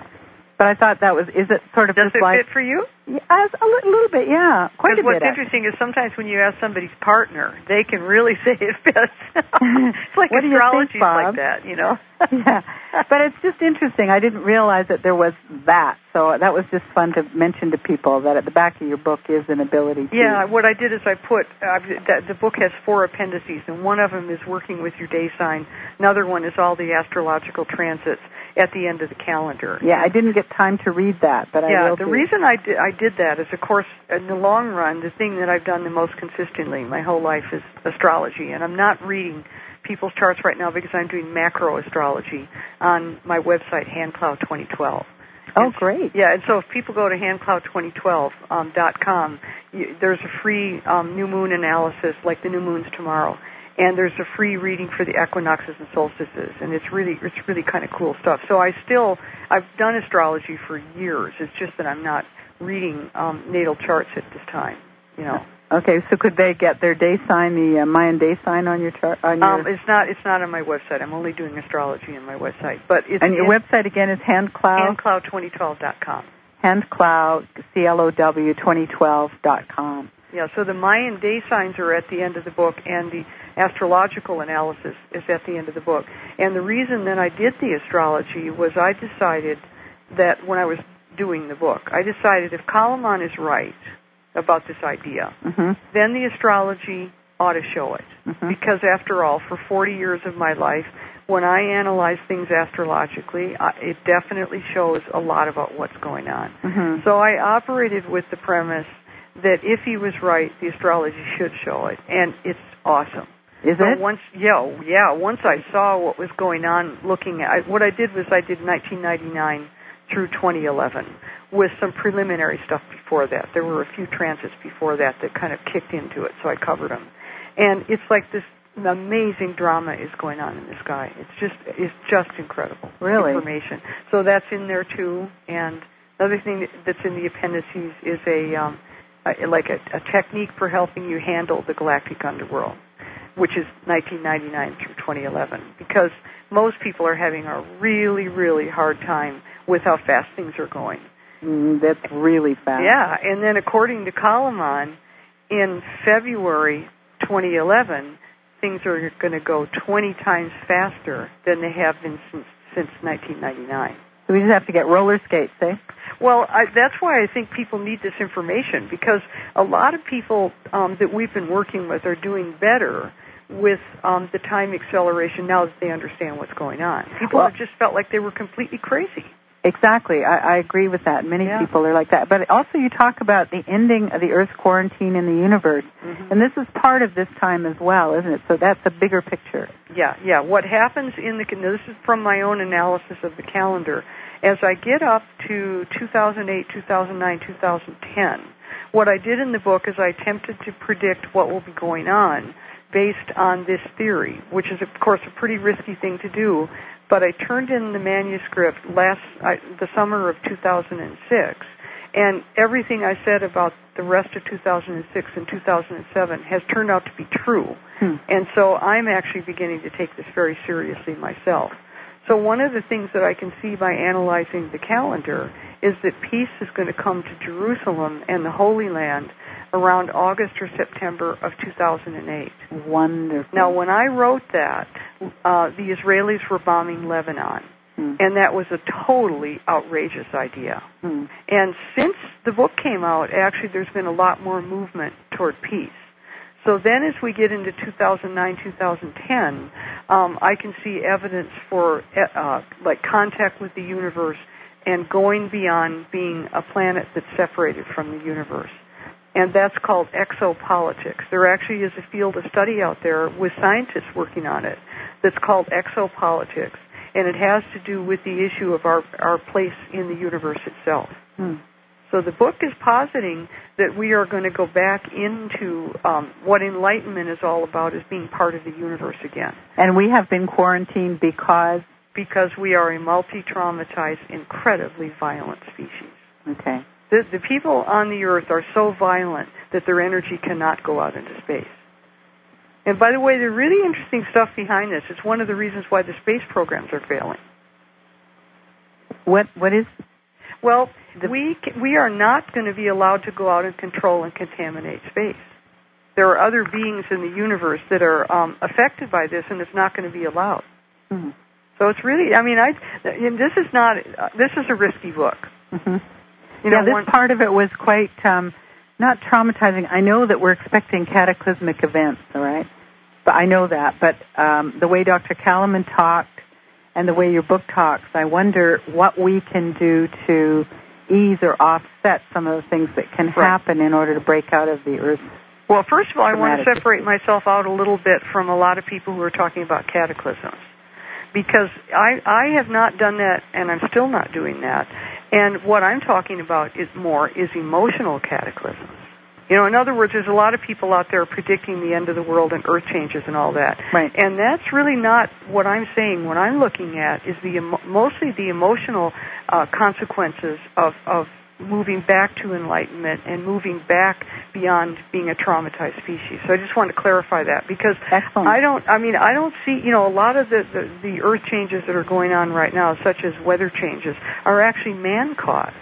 Speaker 1: But I thought that was, is it sort of
Speaker 2: Does
Speaker 1: just
Speaker 2: it
Speaker 1: like...
Speaker 2: fit for you?
Speaker 1: Yeah, a little, little bit, yeah. Quite a bit.
Speaker 2: What's interesting is sometimes when you ask somebody's partner, they can really say it fits. It's like
Speaker 1: what
Speaker 2: astrology's
Speaker 1: Bob?
Speaker 2: like that, you know?
Speaker 1: Yeah. But it's just interesting. I didn't realize that there was that. So that was just fun to mention to people, that at the back of your book is an ability to...
Speaker 2: Yeah, what I did is I put... Uh, the, the book has four appendices, and one of them is working with your day sign. Another one is all the astrological transits at the end of the calendar.
Speaker 1: Yeah, I didn't get time to read that, but
Speaker 2: yeah,
Speaker 1: I will
Speaker 2: the
Speaker 1: do.
Speaker 2: reason I did, I did that is, of course, in the long run, the thing that I've done the most consistently my whole life is astrology, and I'm not reading people's charts right now because I'm doing macro astrology on my website, HandCloud twenty twelve.
Speaker 1: Oh,
Speaker 2: and,
Speaker 1: great.
Speaker 2: Yeah, and so if people go to hand cloud twenty twelve dot com, you, there's a free um, new moon analysis, like the new moon's tomorrow. And there's a free reading for the equinoxes and solstices, and it's really it's really kind of cool stuff. So I still I've done astrology for years. It's just that I'm not reading um, natal charts at this time, you know.
Speaker 1: Okay, so could they get their day sign, the uh, Mayan day sign, on your chart? On your...
Speaker 2: Um, it's not it's not on my website. I'm only doing astrology on my website. But it's
Speaker 1: and your
Speaker 2: in,
Speaker 1: website again is handcloud.
Speaker 2: hand cloud twenty twelve dot com.
Speaker 1: handcloud, C L O W, twenty twelve dot com.
Speaker 2: Yeah, so the Mayan day signs are at the end of the book, and the astrological analysis is at the end of the book. And the reason that I did the astrology was I decided that when I was doing the book, I decided if Kalaman is right about this idea,
Speaker 1: mm-hmm.
Speaker 2: then the astrology ought to show it.
Speaker 1: Mm-hmm.
Speaker 2: Because after all, for forty years of my life, when I analyze things astrologically, uh, it definitely shows a lot about what's going on.
Speaker 1: Mm-hmm.
Speaker 2: So I operated with the premise that if he was right, the astrology should show it, and it's awesome.
Speaker 1: Is
Speaker 2: so
Speaker 1: it?
Speaker 2: Once, yeah, yeah. Once I saw what was going on, looking at I, what I did was I did nineteen ninety-nine through twenty eleven with some preliminary stuff before that. There were a few transits before that that kind of kicked into it, so I covered them. And it's like this amazing drama is going on in the sky. It's just it's just incredible.
Speaker 1: Really?
Speaker 2: Information. So that's in there too. And another thing that's in the appendices is a um, a, like a, a technique for helping you handle the galactic underworld, which is nineteen ninety-nine through twenty eleven, because most people are having a really, really hard time with how fast things are going.
Speaker 1: Mm, that's really fast.
Speaker 2: Yeah, and then according to Kalaman, in February twenty eleven, things are going to go twenty times faster than they have been since since nineteen ninety-nine.
Speaker 1: So we just have to get roller skates, eh?
Speaker 2: Well, I, that's why I think people need this information, because a lot of people um, that we've been working with are doing better with um, the time acceleration now that they understand what's going on. People
Speaker 1: well,
Speaker 2: have just felt like they were completely crazy.
Speaker 1: Exactly. I, I agree with that. Many
Speaker 2: yeah.
Speaker 1: people are like that. But also you talk about the ending of the Earth's quarantine in the universe.
Speaker 2: Mm-hmm.
Speaker 1: And this is part of this time as well, isn't it? So that's a bigger picture.
Speaker 2: Yeah, yeah. What happens in the, this is from my own analysis of the calendar. As I get up to two thousand eight, two thousand nine, two thousand ten, what I did in the book is I attempted to predict what will be going on based on this theory, which is, of course, a pretty risky thing to do. But I turned in the manuscript last I, the summer of two thousand six, and everything I said about the rest of two thousand six and two thousand seven has turned out to be true.
Speaker 1: Hmm.
Speaker 2: And so I'm actually beginning to take this very seriously myself. So one of the things that I can see by analyzing the calendar is that peace is going to come to Jerusalem and the Holy Land around August or September of two thousand eight.
Speaker 1: Wonderful.
Speaker 2: Now, when I wrote that, uh, the Israelis were bombing Lebanon,
Speaker 1: hmm.
Speaker 2: and that was a totally outrageous idea.
Speaker 1: Hmm.
Speaker 2: And since the book came out, actually there's been a lot more movement toward peace. So then as we get into two thousand nine, two thousand ten, um, I can see evidence for uh, like contact with the universe and going beyond being a planet that's separated from the universe. And that's called exopolitics. There actually is a field of study out there with scientists working on it that's called exopolitics, and it has to do with the issue of our, our place in the universe itself.
Speaker 1: Hmm.
Speaker 2: So the book is positing that we are going to go back into um, what enlightenment is all about, is being part of the universe again.
Speaker 1: And we have been quarantined because?
Speaker 2: Because we are a multi-traumatized, incredibly violent species.
Speaker 1: Okay.
Speaker 2: The, the people on the Earth are so violent that their energy cannot go out into space. And by the way, there's really interesting stuff behind this. It's one of the reasons why the space programs are failing.
Speaker 1: What What is?
Speaker 2: Well, we we are not going to be allowed to go out and control and contaminate space. There are other beings in the universe that are um, affected by this, and it's not going to be allowed.
Speaker 1: Mm-hmm.
Speaker 2: So it's really, I mean, I this is not uh, this is a risky book.
Speaker 1: Mm-hmm.
Speaker 2: You know,
Speaker 1: yeah, this
Speaker 2: one,
Speaker 1: part of it was quite um, not traumatizing. I know that we're expecting cataclysmic events, all right? But I know that. But um, the way Doctor Kalaman talked and the way your book talks, I wonder what we can do to ease or offset some of the things that can
Speaker 2: right.
Speaker 1: happen in order to break out of the Earth.
Speaker 2: Well, first of all, I want to separate myself out a little bit from a lot of people who are talking about cataclysms, because I, I have not done that, and I'm still not doing that. And what I'm talking about is more is emotional cataclysms. You know, in other words, there's a lot of people out there predicting the end of the world and earth changes and all that.
Speaker 1: Right.
Speaker 2: And that's really not what I'm saying. What I'm looking at is the mostly the emotional uh, consequences of, of moving back to enlightenment and moving back beyond being a traumatized species. So I just want to clarify that, because
Speaker 1: Excellent.
Speaker 2: I don't, I mean, I don't see, you know, a lot of the, the, the earth changes that are going on right now, such as weather changes, are actually man-caused.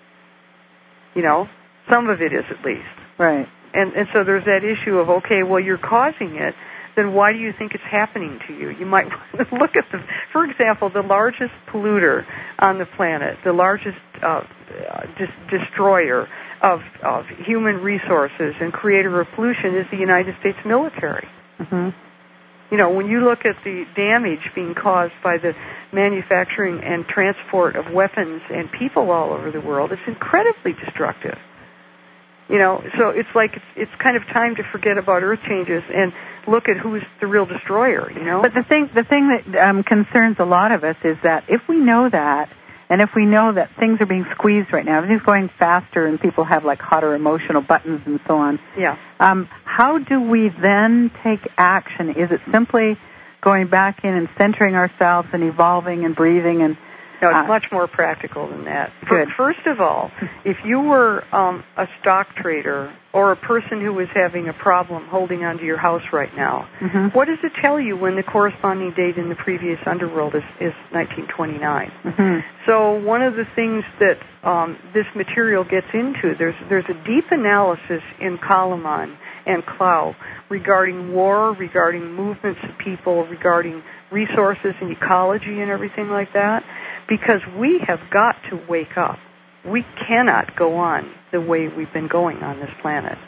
Speaker 2: You know, some of it is at least.
Speaker 1: Right.
Speaker 2: And and so there's that issue of, okay, well, you're causing it, then why do you think it's happening to you? You might want to look at the, for example, the largest polluter on the planet, the largest uh, dis- destroyer of, of human resources and creator of pollution is the United States military.
Speaker 1: Mm-hmm.
Speaker 2: You know, when you look at the damage being caused by the manufacturing and transport of weapons and people all over the world, it's incredibly destructive. You know, so it's like it's, it's kind of time to forget about earth changes and look at who's the real destroyer, you know?
Speaker 1: But the thing the thing that um, concerns a lot of us is that if we know that, and if we know that things are being squeezed right now, everything's going faster and people have like hotter emotional buttons and so on,
Speaker 2: yeah.
Speaker 1: um, how do we then take action? Is it simply going back in and centering ourselves and evolving and breathing and
Speaker 2: No, it's
Speaker 1: uh,
Speaker 2: much more practical than that.
Speaker 1: Good.
Speaker 2: First of all, if you were um, a stock trader or a person who was having a problem holding onto your house right now,
Speaker 1: mm-hmm.
Speaker 2: what does it tell you when the corresponding date in the previous underworld is, is nineteen twenty-nine?
Speaker 1: Mm-hmm.
Speaker 2: So one of the things that um, this material gets into, there's there's a deep analysis in Kalaman and Clow regarding war, regarding movements of people, regarding resources and ecology and everything like that, because we have got to wake up. We cannot go on the way we've been going on this planet.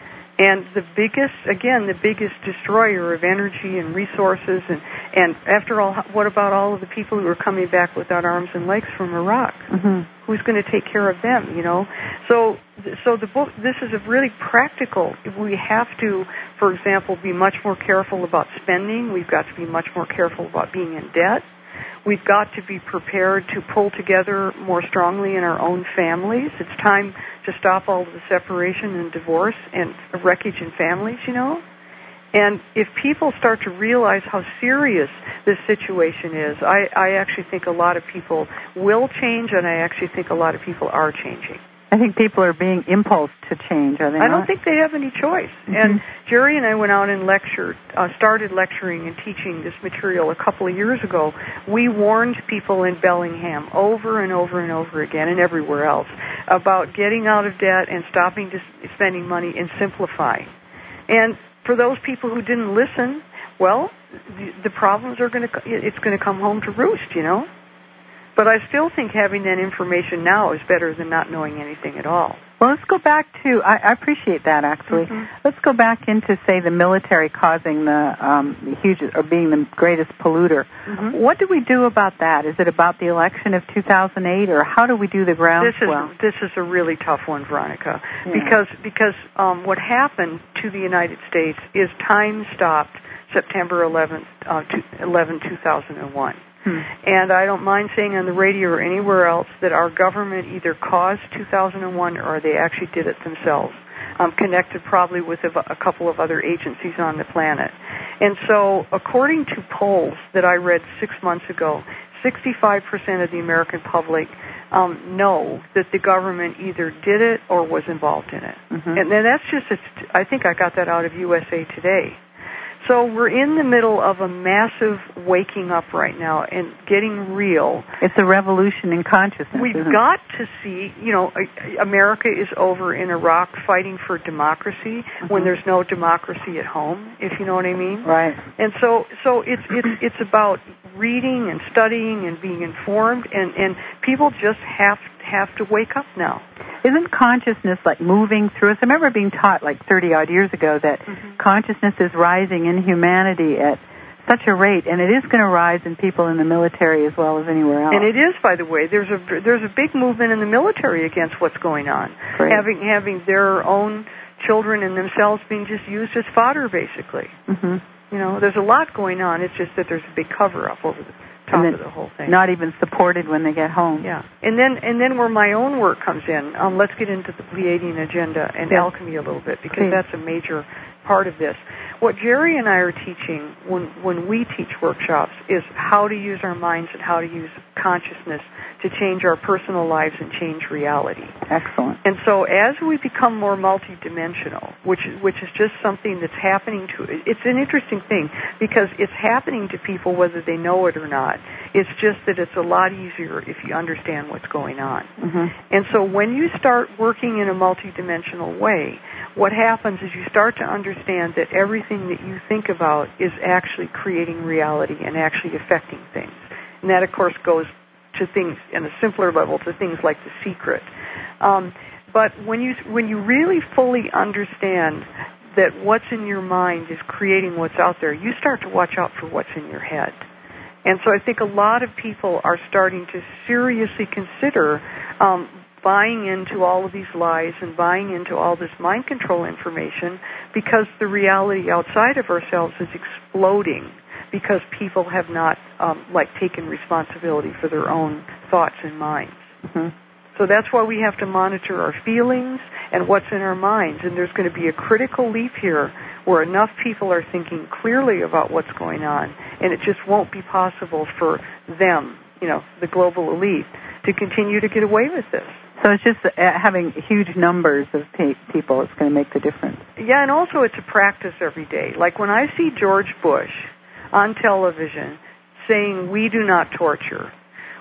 Speaker 2: And the biggest, again, the biggest destroyer of energy and resources, and, and after all, what about all of the people who are coming back without arms and legs from Iraq?
Speaker 1: Mm-hmm.
Speaker 2: Who's going to take care of them, you know? So, so the book, this is a really practical. We have to, for example, be much more careful about spending. We've got to be much more careful about being in debt. We've got to be prepared to pull together more strongly in our own families. It's time to stop all the separation and divorce and wreckage in families, you know? And if people start to realize how serious this situation is, I, I actually think a lot of people will change, and I actually think a lot of people are changing.
Speaker 1: I think people are being impulsed to change, are they
Speaker 2: I
Speaker 1: not?
Speaker 2: don't think they have any choice.
Speaker 1: Mm-hmm.
Speaker 2: And Jerry and I went out and lectured, uh, started lecturing and teaching this material a couple of years ago. We warned people in Bellingham over and over and over again, and everywhere else, about getting out of debt and stopping to spending money and simplifying. And for those people who didn't listen, well, the, the problems are going to, it's going to come home to roost, you know? But I still think having that information now is better than not knowing anything at all.
Speaker 1: Well, let's go back to, I, I appreciate that, actually. Mm-hmm. Let's go back into, say, the military causing the, um, the huge, or being the greatest polluter. Mm-hmm. What do we do about that? Is it about the election of two thousand eight, or how do we do the groundswell?
Speaker 2: This is, this is a really tough one, Veronica, yeah. because, because um, what happened to the United States is time stopped September eleventh, uh, two thousand one. Hmm. And I don't mind saying on the radio or anywhere else that our government either caused two thousand one or they actually did it themselves, um, connected probably with a, a couple of other agencies on the planet. And so according to polls that I read six months ago, sixty-five percent of the American public um, know that the government either did it or was involved in it. Mm-hmm. And then that's just, a, I think I got that out of U S A Today. So we're in the middle of a massive waking up right now and getting real.
Speaker 1: It's a revolution in consciousness.
Speaker 2: We've
Speaker 1: isn't
Speaker 2: got
Speaker 1: it?
Speaker 2: to see, you know, America is over in Iraq fighting for democracy mm-hmm. when there's no democracy at home, if you know what I mean.
Speaker 1: Right.
Speaker 2: And so, so it's it's it's about reading and studying and being informed, and, and people just have have to wake up now.
Speaker 1: Isn't consciousness like moving through us? I remember being taught like thirty odd years ago that mm-hmm. consciousness is rising in humanity at such a rate, and it is going to rise in people in the military as well as anywhere else.
Speaker 2: And it is, by the way. There's a there's a big movement in the military against what's going on,
Speaker 1: Great. having
Speaker 2: having their own children and themselves being just used as fodder, basically. Mm-hmm. You know, there's a lot going on. It's just that there's a big cover up over the top of the whole thing.
Speaker 1: Not even supported when they get home.
Speaker 2: Yeah, and then and then where my own work comes in. Um, let's get into the Pleiadian agenda and yeah. alchemy a little bit, because Please. that's a major part of this. What Jerry and I are teaching when when we teach workshops is how to use our minds and how to use consciousness to change our personal lives and change reality.
Speaker 1: Excellent.
Speaker 2: And so as we become more multidimensional, which which is just something that's happening to, it's an interesting thing because it's happening to people whether they know it or not. It's just that it's a lot easier if you understand what's going on. Mm-hmm. And so when you start working in a multidimensional way, what happens is you start to understand that everything that you think about is actually creating reality and actually affecting things. And that, of course, goes to things in a simpler level, to things like The Secret. Um, but when you when you really fully understand that what's in your mind is creating what's out there, you start to watch out for what's in your head. And so I think a lot of people are starting to seriously consider um, buying into all of these lies and buying into all this mind control information, because the reality outside of ourselves is exploding because people have not, um, like, taken responsibility for their own thoughts and minds. Mm-hmm. So that's why we have to monitor our feelings and what's in our minds. And there's going to be a critical leap here where enough people are thinking clearly about what's going on, and it just won't be possible for them, you know, the global elite, to continue to get away with this.
Speaker 1: So it's just uh, having huge numbers of pe- people is going to make the difference.
Speaker 2: Yeah, and also it's a practice every day. Like when I see George Bush on television saying, "We do not torture,"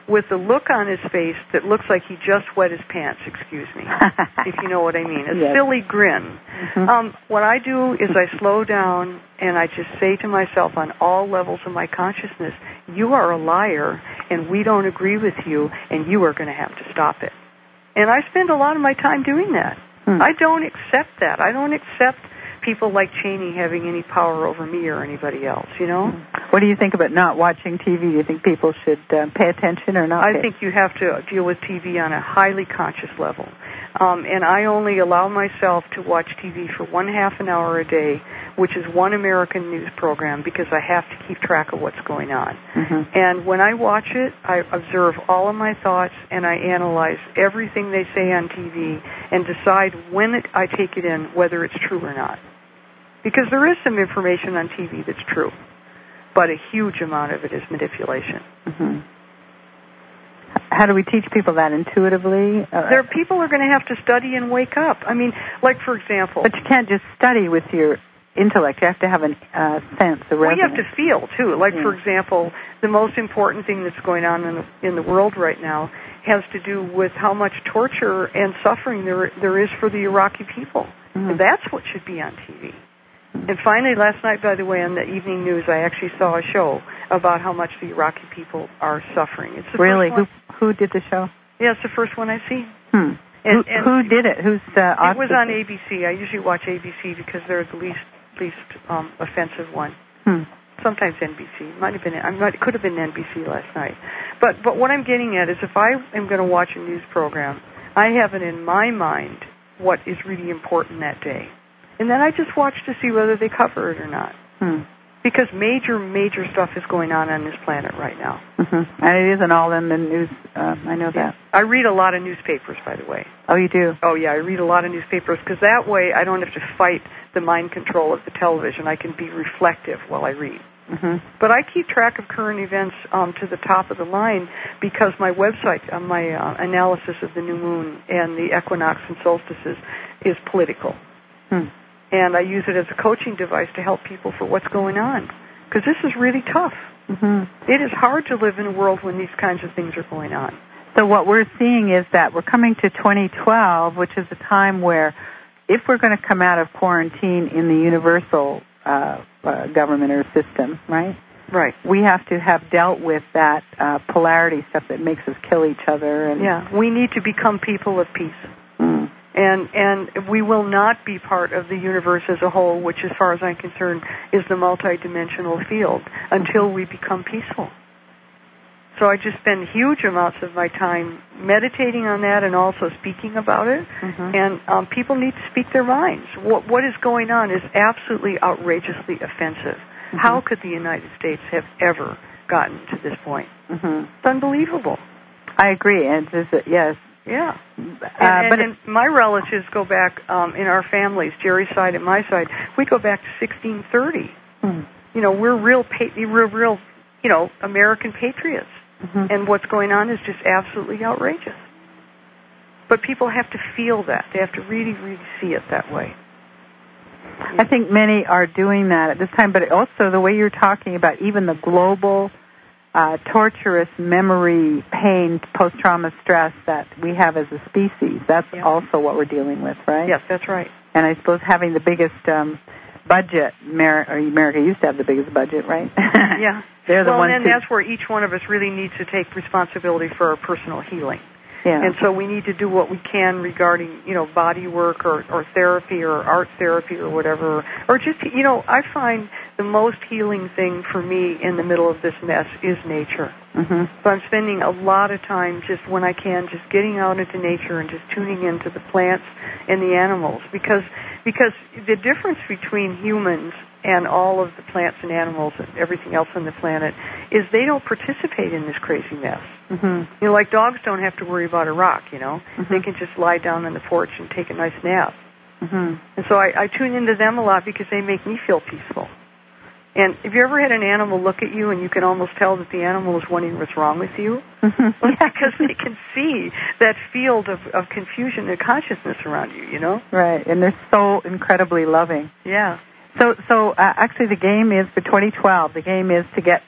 Speaker 2: with the look on his face that looks like he just wet his pants, excuse me, if you know what I mean, a
Speaker 1: yes.
Speaker 2: silly grin. Mm-hmm. Um, what I do is I slow down and I just say to myself on all levels of my consciousness, you are a liar and we don't agree with you and you are going to have to stop it. And I spend a lot of my time doing that. Hmm. I don't accept that. I don't accept people like Cheney having any power over me or anybody else, you know?
Speaker 1: What do you think about not watching T V? Do you think people should uh, pay attention or not?
Speaker 2: I
Speaker 1: pay?
Speaker 2: think you have to deal with T V on a highly conscious level. Um, and I only allow myself to watch T V for one half an hour a day, which is one American news program, because I have to keep track of what's going on. Mm-hmm. And when I watch it, I observe all of my thoughts, and I analyze everything they say on T V and decide when it, I take it in, whether it's true or not. Because there is some information on T V that's true, but a huge amount of it is manipulation.
Speaker 1: Mm-hmm. How do we teach people that intuitively? Uh,
Speaker 2: there, people are going to have to study and wake up. I mean, like, for example...
Speaker 1: But you can't just study with your intellect. You have to have a uh, sense, a resonance.
Speaker 2: Well, you have to feel, too. Like,
Speaker 1: yeah.
Speaker 2: for example, the most important thing that's going on in the, in the world right now has to do with how much torture and suffering there there is for the Iraqi people. Mm-hmm. And that's what should be on T V. And finally, last night, by the way, on the evening news, I actually saw a show about how much the Iraqi people are suffering. It's the
Speaker 1: really?
Speaker 2: First one.
Speaker 1: Who who did the show?
Speaker 2: Yeah, it's the first one I've seen.
Speaker 1: Hmm.
Speaker 2: And,
Speaker 1: who,
Speaker 2: and
Speaker 1: who did it? Who's uh,
Speaker 2: It was on A B C. I usually watch A B C because they're the least least um, offensive one.
Speaker 1: Hmm.
Speaker 2: Sometimes N B C. It might have been. I might, it could have been N B C last night. But but what I'm getting at is, if I am going to watch a news program, I have it in my mind what is really important that day. And then I just watch to see whether they cover it or not. Hmm. Because major, major stuff is going on on this planet right now.
Speaker 1: Mm-hmm. And it isn't all in the news. Uh, I know
Speaker 2: yeah.
Speaker 1: that.
Speaker 2: I read a lot of newspapers, by the way.
Speaker 1: Oh, you do?
Speaker 2: Oh, yeah, I read a lot of newspapers because that way I don't have to fight the mind control of the television. I can be reflective while I read. Mm-hmm. But I keep track of current events um, to the top of the line because my website, uh, my uh, analysis of the new moon and the equinox and solstices is political. Hmm. And I use it as a coaching device to help people for what's going on. Because this is really tough. Mm-hmm. It is hard to live in a world when these kinds of things are going on.
Speaker 1: So what we're seeing is that we're coming to twenty twelve, which is a time where if we're going to come out of quarantine in the universal uh, uh, government or system, right?
Speaker 2: Right.
Speaker 1: We have to have dealt with that uh, polarity stuff that makes us kill each other. And
Speaker 2: yeah, we need to become people of peace. Mm. And and we will not be part of the universe as a whole, which, as far as I'm concerned, is the multidimensional field, until we become peaceful. So I just spend huge amounts of my time meditating on that and also speaking about it. Mm-hmm. And um, people need to speak their minds. What what is going on is absolutely outrageously offensive. Mm-hmm. How could the United States have ever gotten to this point? Mm-hmm. It's unbelievable.
Speaker 1: I agree. And it's, uh, yes.
Speaker 2: Yeah. And,
Speaker 1: uh,
Speaker 2: and,
Speaker 1: but
Speaker 2: and my relatives go back um, in our families, Jerry's side and my side, we go back to sixteen thirty. Mm-hmm. You know, we're real, pa- we're real, you know, American patriots. Mm-hmm. And what's going on is just absolutely outrageous. But people have to feel that. They have to really, really see it that way.
Speaker 1: I think many are doing that at this time, but also the way you're talking about even the global uh, torturous memory, pain, post-trauma stress that we have as a species, that's yeah. also what we're dealing with, right?
Speaker 2: Yes, that's right.
Speaker 1: And I suppose having the biggest um, budget, America, America used to have the biggest budget, right?
Speaker 2: Yeah.
Speaker 1: They're the
Speaker 2: well,
Speaker 1: ones
Speaker 2: and
Speaker 1: who...
Speaker 2: that's where each one of us really needs to take responsibility for our personal healing.
Speaker 1: Yeah.
Speaker 2: And so we need to do what we can regarding, you know, body work or, or therapy or art therapy or whatever. Or just, you know, I find the most healing thing for me in the middle of this mess is nature. Mm-hmm. So I'm spending a lot of time just when I can, just getting out into nature and just tuning into the plants and the animals. Because, because the difference between humans and all of the plants and animals and everything else on the planet is they don't participate in this crazy mess. Mm-hmm. You know, like dogs don't have to worry about a rock, you know. Mm-hmm. They can just lie down on the porch and take a nice nap. Mm-hmm. And so I, I tune into them a lot because they make me feel peaceful. And have you ever had an animal look at you and you can almost tell that the animal is wondering what's wrong with you? Mm-hmm. Well, yeah. Because they can see that field of, of confusion and consciousness around you, you know?
Speaker 1: Right, and they're so incredibly loving.
Speaker 2: Yeah.
Speaker 1: So, so uh, actually, the game is for twenty twelve. The game is to get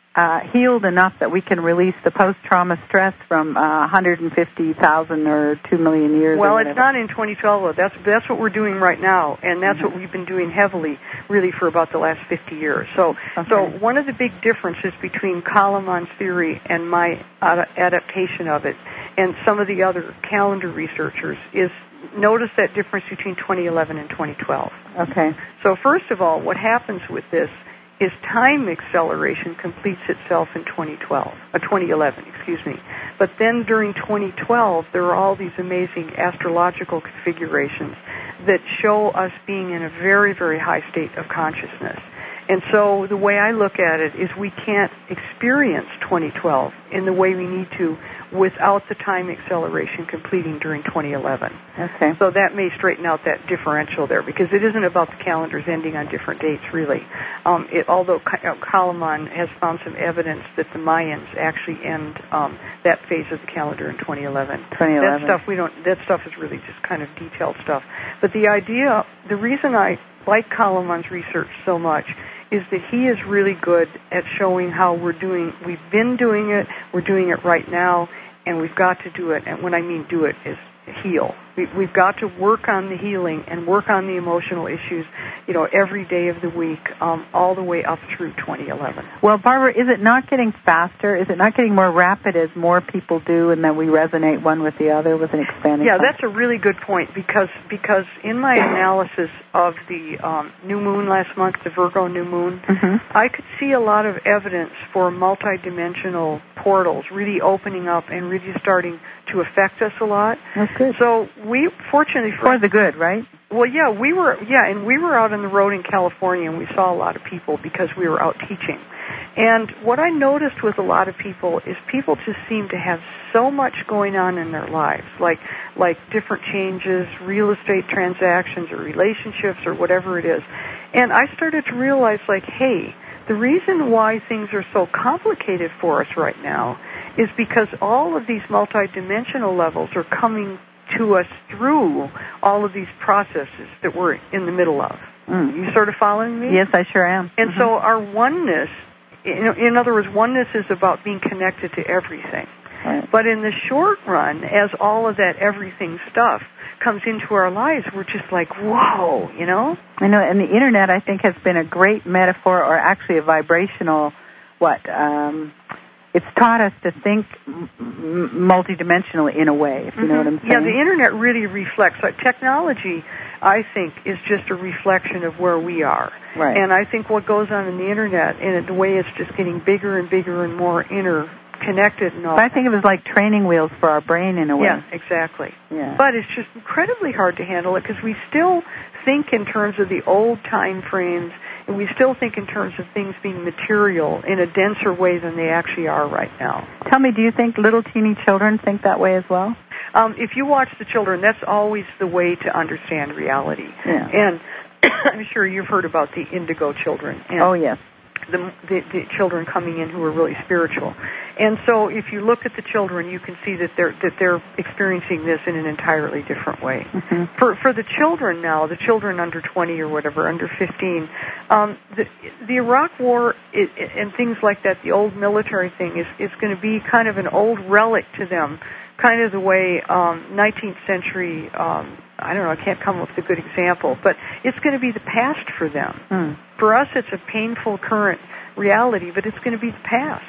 Speaker 1: uh, healed enough that we can release the post-trauma stress from uh, one hundred fifty thousand or two million years?
Speaker 2: Well, it's not in twenty twelve, though. That's, that's what we're doing right now, and that's mm-hmm. what we've been doing heavily, really, for about the last fifty years. So,
Speaker 1: okay.
Speaker 2: so one of the big differences between Kalaman's theory and my ad- adaptation of it and some of the other calendar researchers is notice that difference between twenty eleven and twenty twelve.
Speaker 1: Okay.
Speaker 2: So first of all, what happens with this is time acceleration completes itself in twenty twelve, uh, twenty eleven, excuse me. But then during twenty twelve, there are all these amazing astrological configurations that show us being in a very, very high state of consciousness. And so the way I look at it is we can't experience twenty twelve in the way we need to without the time acceleration completing during twenty eleven.
Speaker 1: Okay.
Speaker 2: So that may straighten out that differential there, because it isn't about the calendars ending on different dates, really. Um, it, although Kalaman has found some evidence that the Mayans actually end um, that phase of the calendar in twenty eleven.
Speaker 1: twenty eleven.
Speaker 2: That stuff we don't. That stuff is really just kind of detailed stuff. But the idea, the reason I like Kalaman's research so much is that he is really good at showing how we're doing, we've been doing it, we're doing it right now, and we've got to do it. And when I mean do it is heal. We, we've got to work on the healing and work on the emotional issues, you know, every day of the week, um, all the way up through twenty eleven.
Speaker 1: Well, Barbara, is it not getting faster? Is it not getting more rapid as more people do, and then we resonate one with the other with an expanding?
Speaker 2: Yeah,
Speaker 1: function?
Speaker 2: that's a really good point, because because in my analysis of the um, new moon last month, the Virgo new moon,
Speaker 1: mm-hmm.
Speaker 2: I could see a lot of evidence for multidimensional portals really opening up and really starting to affect us a lot.
Speaker 1: That's good.
Speaker 2: So we, fortunately for,
Speaker 1: for the good, right?
Speaker 2: Well, yeah, we were, yeah, and we were out on the road in California, and we saw a lot of people because we were out teaching. And what I noticed with a lot of people is people just seem to have so much going on in their lives, like like different changes, real estate transactions, or relationships, or whatever it is. And I started to realize, like, hey, the reason why things are so complicated for us right now is because all of these multidimensional levels are coming to us through all of these processes that we're in the middle of.
Speaker 1: Mm.
Speaker 2: You sort of following me?
Speaker 1: Yes, I sure am.
Speaker 2: And
Speaker 1: mm-hmm.
Speaker 2: so our oneness, in, in other words, oneness is about being connected to everything.
Speaker 1: Right.
Speaker 2: But in the short run, as all of that everything stuff comes into our lives, we're just like, whoa, you know?
Speaker 1: I know, and the Internet, I think, has been a great metaphor, or actually a vibrational, what, um, it's taught us to think m- multidimensionally in a way, if you
Speaker 2: mm-hmm.
Speaker 1: know what I'm saying.
Speaker 2: Yeah, the Internet really reflects. Like, technology, I think, is just a reflection of where we are.
Speaker 1: Right.
Speaker 2: And I think what goes on in the Internet, and the way it's just getting bigger and bigger and more interconnected and all.
Speaker 1: But I think it was like training wheels for our brain in a way.
Speaker 2: Yeah, exactly.
Speaker 1: Yeah.
Speaker 2: But it's just incredibly hard to handle it because we still think in terms of the old time frames, and we still think in terms of things being material in a denser way than they actually are right now.
Speaker 1: Tell me, do you think little teeny children think that way as well?
Speaker 2: Um, if you watch the children, that's always the way to understand reality.
Speaker 1: Yeah.
Speaker 2: And I'm sure you've heard about the indigo children. And
Speaker 1: oh, yes.
Speaker 2: The, the, the children coming in who are really spiritual. And so if you look at the children, you can see that they're that they're experiencing this in an entirely different way.
Speaker 1: Mm-hmm.
Speaker 2: For for the children now, the children under twenty or whatever, under fifteen, um, the, the Iraq War it, and things like that, the old military thing, is, is going to be kind of an old relic to them, kind of the way um, nineteenth century, um, I don't know, I can't come up with a good example, but it's going to be the past for them.
Speaker 1: Mm.
Speaker 2: For us, it's a painful current reality, but it's going to be the past.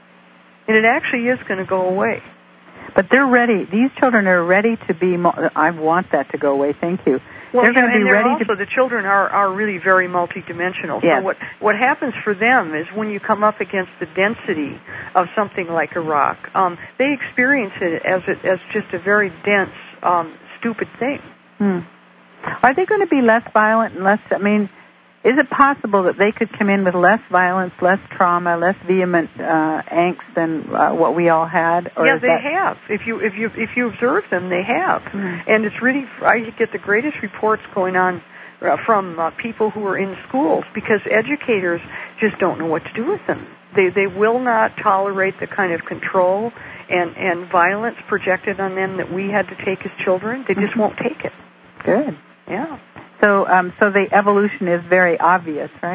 Speaker 2: And it actually is going to go away.
Speaker 1: But they're ready. These children are ready to be, I want that to go away, thank you.
Speaker 2: Well,
Speaker 1: they're
Speaker 2: yeah,
Speaker 1: going to be
Speaker 2: and
Speaker 1: ready
Speaker 2: also,
Speaker 1: to...
Speaker 2: the children are, are really very multidimensional.
Speaker 1: Yes.
Speaker 2: So what, what happens for them is when you come up against the density of something like Iraq, um, they experience it as, a, as just a very dense, um, stupid thing.
Speaker 1: Hmm. Are they going to be less violent and less, I mean, is it possible that they could come in with less violence, less trauma, less vehement uh, angst than uh, what we all had? Or
Speaker 2: yeah, they
Speaker 1: that...
Speaker 2: have. If you if you if you observe them, they have.
Speaker 1: Mm-hmm.
Speaker 2: And it's really, I get the greatest reports going on uh, from uh, people who are in schools because educators just don't know what to do with them. They they will not tolerate the kind of control and and violence projected on them that we had to take as children. They just mm-hmm. won't take it.
Speaker 1: Good.
Speaker 2: Yeah.
Speaker 1: So, um, so the evolution is very obvious, right?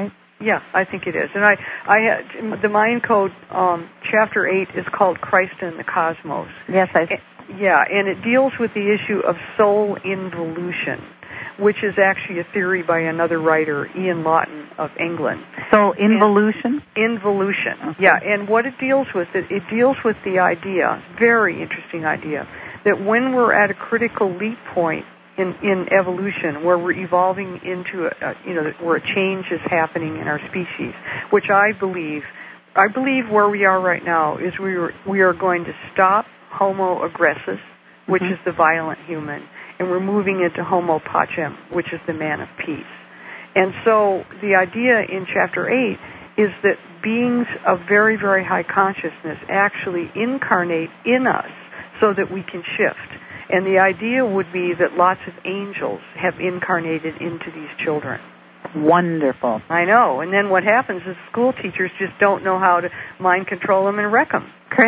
Speaker 2: Yeah, I think it is. And I, I had, the Mind Code, um, chapter eight is called Christ and the Cosmos.
Speaker 1: Yes, I.
Speaker 2: And, yeah, and it deals with the issue of soul involution, which is actually a theory by another writer, Ian Lawton of England.
Speaker 1: Soul involution?
Speaker 2: And involution,
Speaker 1: okay.
Speaker 2: Yeah. And what it deals with, it, it deals with the idea, very interesting idea, that when we're at a critical leap point in, in evolution, where we're evolving into, a, a, you know, where a change is happening in our species, which I believe, I believe where we are right now is we are, we are going to stop Homo erectus, which mm-hmm. is the violent human, and we're moving into Homo pacem, which is the man of peace. And so the idea in chapter eight is that beings of very, very high consciousness actually incarnate in us so that we can shift. And the idea would be that lots of angels have incarnated into these children.
Speaker 1: Wonderful.
Speaker 2: I know. And then what happens is school teachers just don't know how to mind control them and wreck them.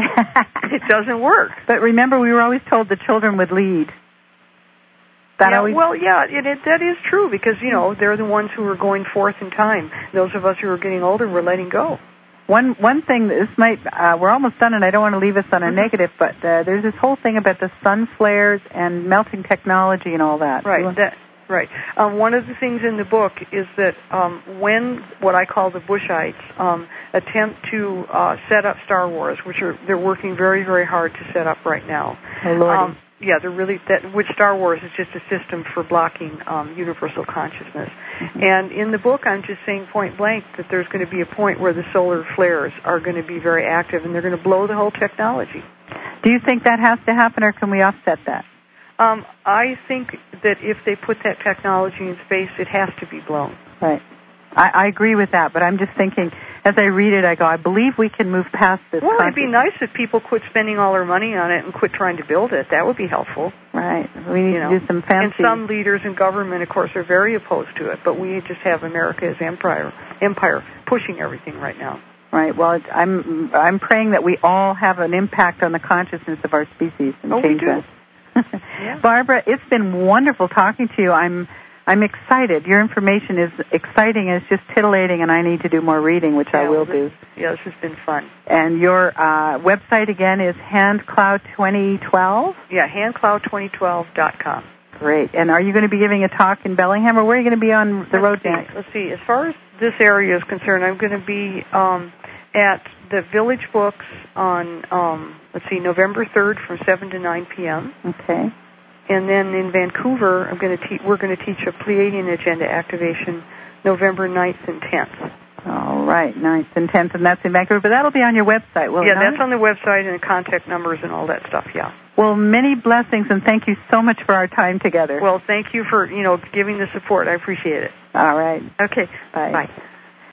Speaker 2: It doesn't work.
Speaker 1: But remember, we were always told the children would lead. That
Speaker 2: yeah,
Speaker 1: always...
Speaker 2: well, yeah, it, it, that is true because, you know, they're the ones who are going forth in time. Those of us who are getting older, we're letting go.
Speaker 1: One one thing, this might, uh, we're almost done, and I don't want to leave us on a
Speaker 2: mm-hmm.
Speaker 1: negative, but uh, there's this whole thing about the sun flares and melting technology and all that.
Speaker 2: Right, that, right. Um, one of the things in the book is that um, when what I call the Bushites um, attempt to uh, set up Star Wars, which are they're working very, very hard to set up right now.
Speaker 1: Oh, Lordy.
Speaker 2: Um, Yeah, they're really that. Which Star Wars is just a system for blocking um, universal consciousness. Mm-hmm. And in the book, I'm just saying point blank that there's going to be a point where the solar flares are going to be very active, and they're going to blow the whole technology.
Speaker 1: Do you think that has to happen, or can we offset that?
Speaker 2: Um, I think that if they put that technology in space, it has to be blown.
Speaker 1: Right. I, I agree with that, but I'm just thinking, as I read it, I go, I believe we can move past this.
Speaker 2: Well, it'd be nice if people quit spending all their money on it and quit trying to build it. That would be helpful.
Speaker 1: Right. We need
Speaker 2: you
Speaker 1: to
Speaker 2: know.
Speaker 1: do some fancy...
Speaker 2: And some leaders in government, of course, are very opposed to it, but we just have America as empire, empire pushing everything right now.
Speaker 1: Right. Well, it's, I'm I'm praying that we all have an impact on the consciousness of our species and
Speaker 2: oh,
Speaker 1: change
Speaker 2: we do.
Speaker 1: that.
Speaker 2: Yeah.
Speaker 1: Barbara, it's been wonderful talking to you. I'm I'm excited. Your information is exciting. It's just titillating, and I need to do more reading, which
Speaker 2: yeah,
Speaker 1: I will
Speaker 2: well, this,
Speaker 1: do.
Speaker 2: Yeah, this has been fun.
Speaker 1: And your uh, website, again, is handcloud twenty twelve?
Speaker 2: Yeah, handcloud twenty twelve dot com.
Speaker 1: Great. And are you going to be giving a talk in Bellingham, or where are you going to be on the
Speaker 2: Let's
Speaker 1: road
Speaker 2: see.
Speaker 1: next?
Speaker 2: Let's see. As far as this area is concerned, I'm going to be um, at the Village Books on, um, let's see, November third from seven to nine p.m.
Speaker 1: Okay.
Speaker 2: And then in Vancouver, I'm going to te- we're going to teach a Pleiadian Agenda activation November ninth and tenth.
Speaker 1: All right, ninth and tenth, and that's in Vancouver. But that'll be on your website, will
Speaker 2: yeah,
Speaker 1: it not?
Speaker 2: that's on the website and the contact numbers and all that stuff, yeah.
Speaker 1: Well, many blessings, and thank you so much for our time together.
Speaker 2: Well, thank you for, you know, giving the support. I appreciate it.
Speaker 1: All right.
Speaker 2: Okay.
Speaker 1: Bye.
Speaker 2: Bye.